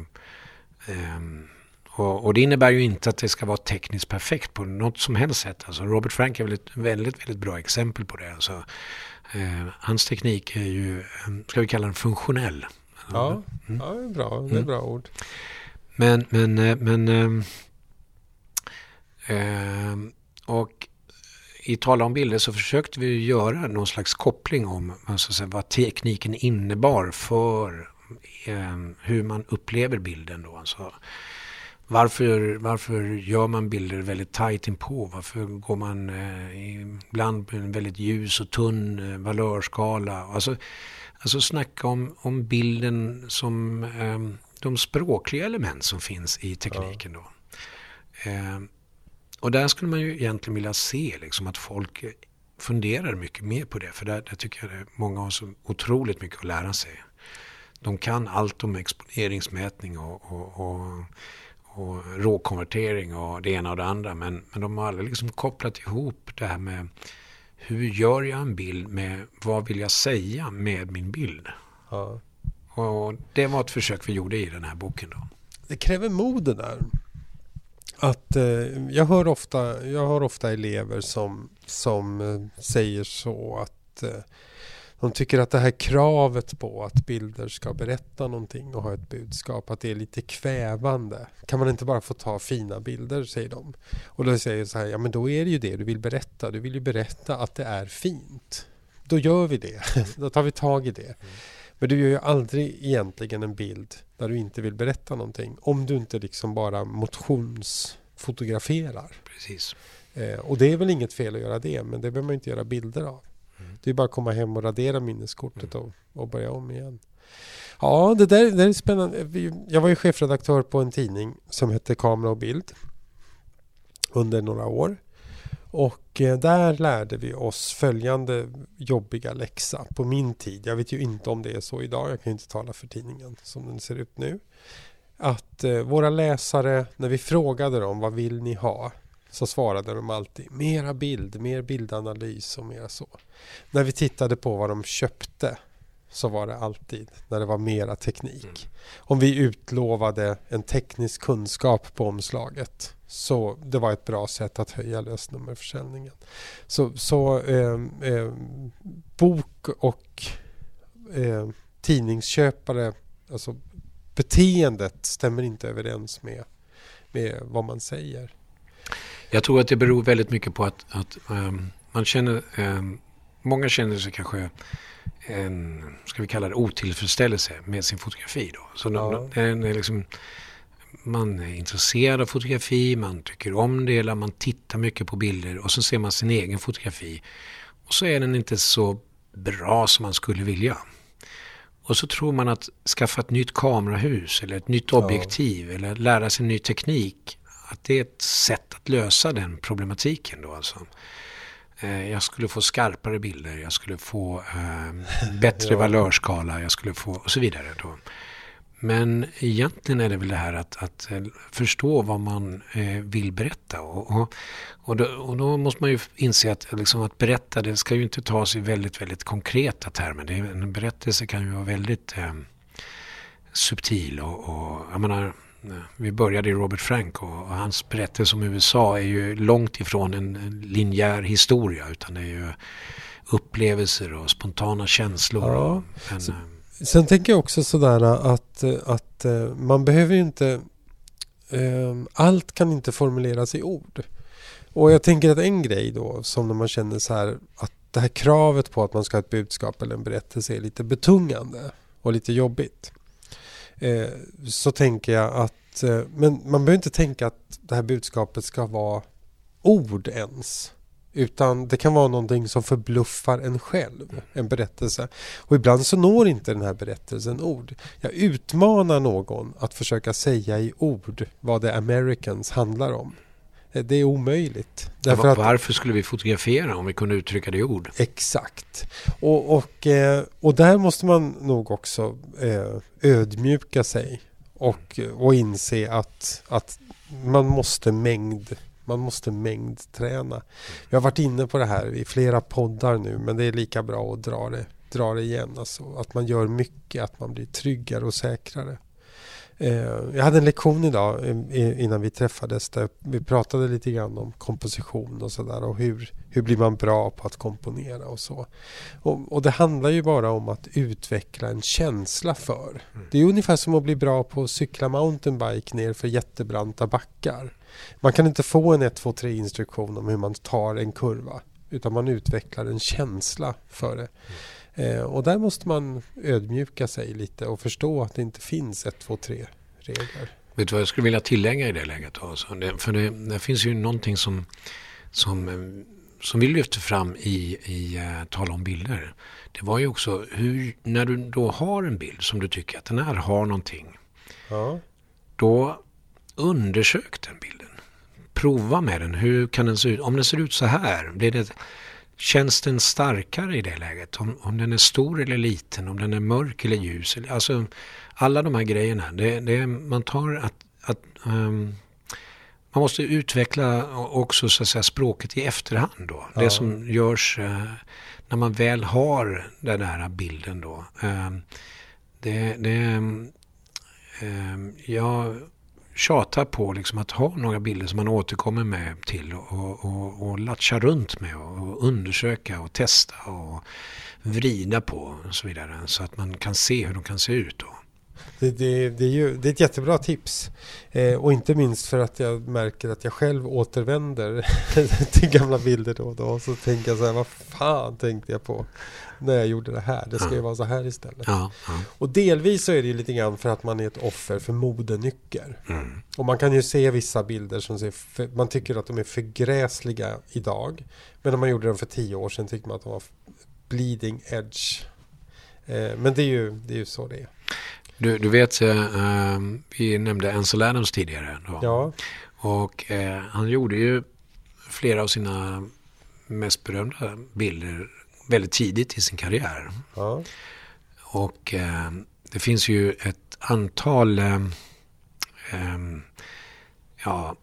Och, och det innebär ju inte att det ska vara tekniskt perfekt på något som helst sätt. Alltså Robert Frank är väl ett väldigt, väldigt bra exempel på det. Alltså, eh, hans teknik är ju, ska vi kalla den funktionell. Ja, mm. ja det är bra. Det är bra mm. ord. Men, men, men eh, eh, och i Tala om bilder så försökte vi göra någon slags koppling om alltså, vad tekniken innebar för eh, hur man upplever bilden då. Alltså, varför, varför gör man bilder väldigt tajt inpå? Varför går man eh, ibland på en väldigt ljus och tunn eh, valörskala? Alltså, alltså snacka om, om bilden som eh, de språkliga element som finns i tekniken då. Eh, och där skulle man ju egentligen vilja se liksom, att folk funderar mycket mer på det. För där, där tycker jag det är många har så otroligt mycket att lära sig. De kan allt om exponeringsmätning och, och, och, och råkonvertering och det ena och det andra. Men, men de har aldrig liksom kopplat ihop det här med hur gör jag en bild med vad vill jag säga med min bild. Ja. Och det var ett försök vi gjorde i den här boken då. Det kräver mod det där. Att, eh, jag, hör ofta, jag hör ofta elever som, som eh, säger så att eh, de tycker att det här kravet på att bilder ska berätta någonting och ha ett budskap, att det är lite kvävande. Kan man inte bara få ta fina bilder, säger de. Och då säger jag så här, ja men då är det ju det du vill berätta. Du vill ju berätta att det är fint. Då gör vi det. Då tar vi tag i det. Mm. Men du gör ju aldrig egentligen en bild där du inte vill berätta någonting. Om du inte liksom bara motionsfotograferar. Precis. Eh, och det är väl inget fel att göra det, men det behöver man inte göra bilder av. Mm. Det är bara att komma hem och radera minneskortet mm. och, och börja om igen. Ja, det där, det där är spännande. Jag var ju chefredaktör på en tidning som hette Kamera och bild under några år. Och eh, där lärde vi oss följande jobbiga läxa på min tid. Jag vet ju inte om det är så idag. Jag kan ju inte tala för tidningen som den ser ut nu. Att eh, våra läsare, när vi frågade dem vad vill ni ha, så svarade de alltid mera bild, mer bildanalys och mera så. När vi tittade på vad de köpte så var det alltid när det var mera teknik. Mm. Om vi utlovade en teknisk kunskap på omslaget, så det var ett bra sätt att höja lösnummerförsäljningen. Så, så eh, eh, bok och eh, tidningsköpare, alltså beteendet stämmer inte överens med, med vad man säger. Jag tror att det beror väldigt mycket på att, att um, man känner, um, många känner sig kanske en, ska vi kalla det, otillfredsställelse med sin fotografi då. Så ja. den är liksom, man är intresserad av fotografi, man tycker om det, eller man tittar mycket på bilder och så ser man sin egen fotografi och så är den inte så bra som man skulle vilja. Och så tror man att skaffa ett nytt kamerahus eller ett nytt objektiv ja. eller lära sig ny teknik, att det är ett sätt att lösa den problematiken då alltså. Eh, jag skulle få skarpare bilder, jag skulle få eh, bättre ja. valörskala, jag skulle få och så vidare då. Men egentligen är det väl det här att, att förstå vad man eh, vill berätta. Och, och, och, då, och då måste man ju inse att, liksom, att berätta, det ska ju inte tas i väldigt, väldigt konkreta termer. Det, en berättelse kan ju vara väldigt eh, subtil. Och, och, jag menar, vi började i Robert Frank och, och hans berättelse om U S A är ju långt ifrån en, en linjär historia, utan det är ju upplevelser och spontana känslor. Ja. Och en, Så. Sen tänker jag också sådär att, att man behöver ju inte, allt kan inte formuleras i ord. Och jag tänker att en grej då, som när man känner så här att det här kravet på att man ska ha ett budskap eller en berättelse är lite betungande och lite jobbigt. Så tänker jag att, men man behöver inte tänka att det här budskapet ska vara ord ens. Utan det kan vara någonting som förbluffar en själv, en berättelse. Och ibland så når inte den här berättelsen ord. Jag utmanar någon att försöka säga i ord vad The Americans handlar om. Det är omöjligt. Därför att, varför skulle vi fotografera om vi kunde uttrycka det i ord? Exakt. Och, och, och där måste man nog också ödmjuka sig och, och inse att, att man måste mängd Man måste mängdträna. Vi har varit inne på det här i flera poddar nu, men det är lika bra att dra det, dra det igen. Alltså, att man gör mycket, att man blir tryggare och säkrare. Eh, jag hade en lektion idag eh, innan vi träffades där vi pratade lite grann om komposition och sådär, och hur, hur blir man bra på att komponera och så. Och, och det handlar ju bara om att utveckla en känsla för. Mm. Det är ungefär som att bli bra på att cykla mountainbike ner för jättebranta backar. Man kan inte få en ett, två, tre instruktion om hur man tar en kurva, utan man utvecklar en känsla för det. Mm. Eh, och där måste man ödmjuka sig lite och förstå att det inte finns ett, två, tre regler. Vet du vad jag skulle vilja tillägga i det läget? Alltså? Det, för det, det finns ju någonting som, som, som vi lyfter fram i, i uh, Tala om bilder. Det var ju också hur, när du då har en bild som du tycker att den här har någonting, ja. Då undersök den bilden. Prova med den. Hur kan den se ut? Om den ser ut så här, blir det, känns den starkare i det läget? Om, om den är stor eller liten, om den är mörk eller ljus. Alltså alla de här grejerna. Det, det, man tar att, att um, man måste utveckla också så att säga, språket i efterhand då. Ja. Det som görs uh, när man väl har den här bilden då. Uh, det, det, uh, jag tjatar på liksom att ha några bilder som man återkommer med till och, och, och latcha runt med och undersöka och testa och vrida på och så vidare så att man kan se hur de kan se ut då. Det, det, det, är ju, det är ett jättebra tips. Eh, och inte minst för att jag märker att jag själv återvänder till gamla bilder då och då. Så tänker jag så här, vad fan tänkte jag på när jag gjorde det här? Det ska ja. ju vara så här istället. Ja, ja. Och delvis så är det ju lite grann för att man är ett offer för modenycker. Mm. Och man kan ju se vissa bilder som ser för, man tycker att de är förgräsliga idag. Men när man gjorde dem för tio år sedan tycker man att de var bleeding edge. Eh, men det är, ju, det är ju så det är. Du, du vet, uh, vi nämnde Ansel Adams tidigare. Då. Ja. Och uh, han gjorde ju flera av sina mest berömda bilder väldigt tidigt i sin karriär. Ja. Och uh, det finns ju ett antal uh, um, ja,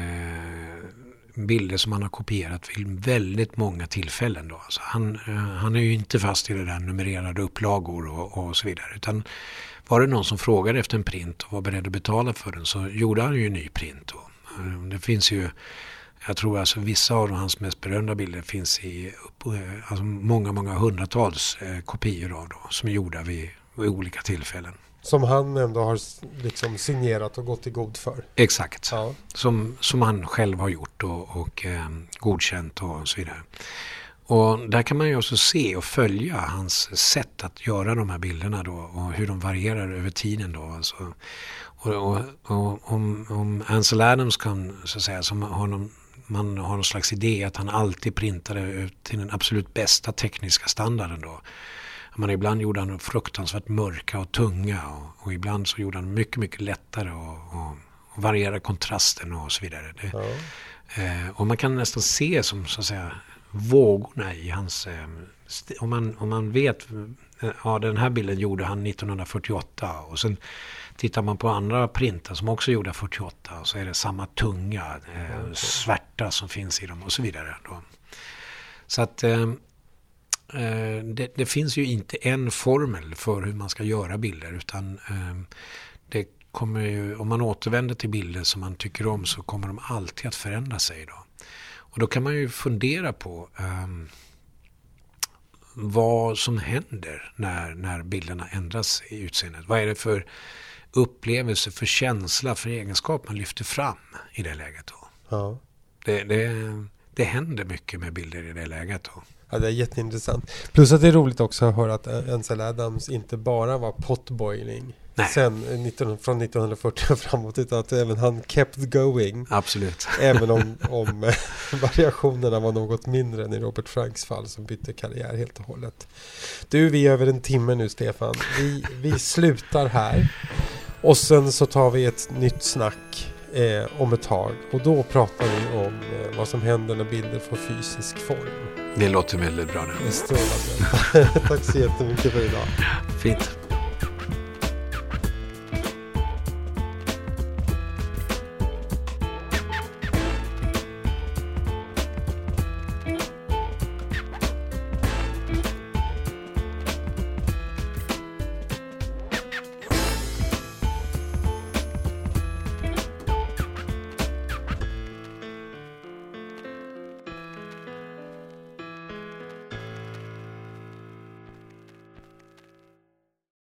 uh, bilder som han har kopierat vid väldigt många tillfällen. Då. Alltså han, uh, han är ju inte fast i det där numrerade upplagor och, och så vidare, utan var det någon som frågade efter en print och var beredd att betala för den så gjorde han ju en ny print. Då. Det finns ju, jag tror alltså vissa av hans mest berömda bilder finns i alltså många, många hundratals eh, kopior av då, som är gjorda vid, vid olika tillfällen. Som han ändå har liksom signerat och gått i god för. Exakt, ja. som, som han själv har gjort och, och eh, godkänt och så vidare. Och där kan man ju också se och följa hans sätt att göra de här bilderna då och hur de varierar över tiden då. Alltså, och, och, och om, om Ansel Adams kan så att säga, som har någon, man har någon slags idé att han alltid printade ut till den absolut bästa tekniska standarden då. Men ibland gjorde han fruktansvärt mörka och tunga och, och ibland så gjorde han mycket, mycket lättare och, och, och varierade kontrasten och så vidare. Det, ja. eh, och man kan nästan se som så att säga vågorna i hans eh, st- om, man, om man vet eh, ja, den här bilden gjorde han nittonhundrafyrtioåtta och sen tittar man på andra printar som också gjorde fyrtioåtta och så är det samma tunga eh, okay. svärta som finns i dem och så vidare då. Så att eh, det, det finns ju inte en formel för hur man ska göra bilder utan eh, det kommer ju, om man återvänder till bilder som man tycker om så kommer de alltid att förändra sig då. Och då kan man ju fundera på um, vad som händer när, när bilderna ändras i utseendet. Vad är det för upplevelse, för känsla, för egenskap man lyfter fram i det läget då? Ja. Det, det, det händer mycket med bilder i det läget då. Ja, det är jätteintressant. Plus att det är roligt också att höra att Ansel Adams inte bara var potboiling sen nitton, från nittonhundrafyrtio framåt utan att även han kept going. Absolut. Även om, om variationerna var något mindre än i Robert Franks fall som bytte karriär helt och hållet. Du, vi är över en timme nu, Stefan. Vi, vi slutar här och sen så tar vi ett nytt snack eh, om ett tag och då pratar vi om eh, vad som händer när bilder får fysisk form. Det låter väldigt bra nu. Det är strålande. Tack så jättemycket för idag. Fint.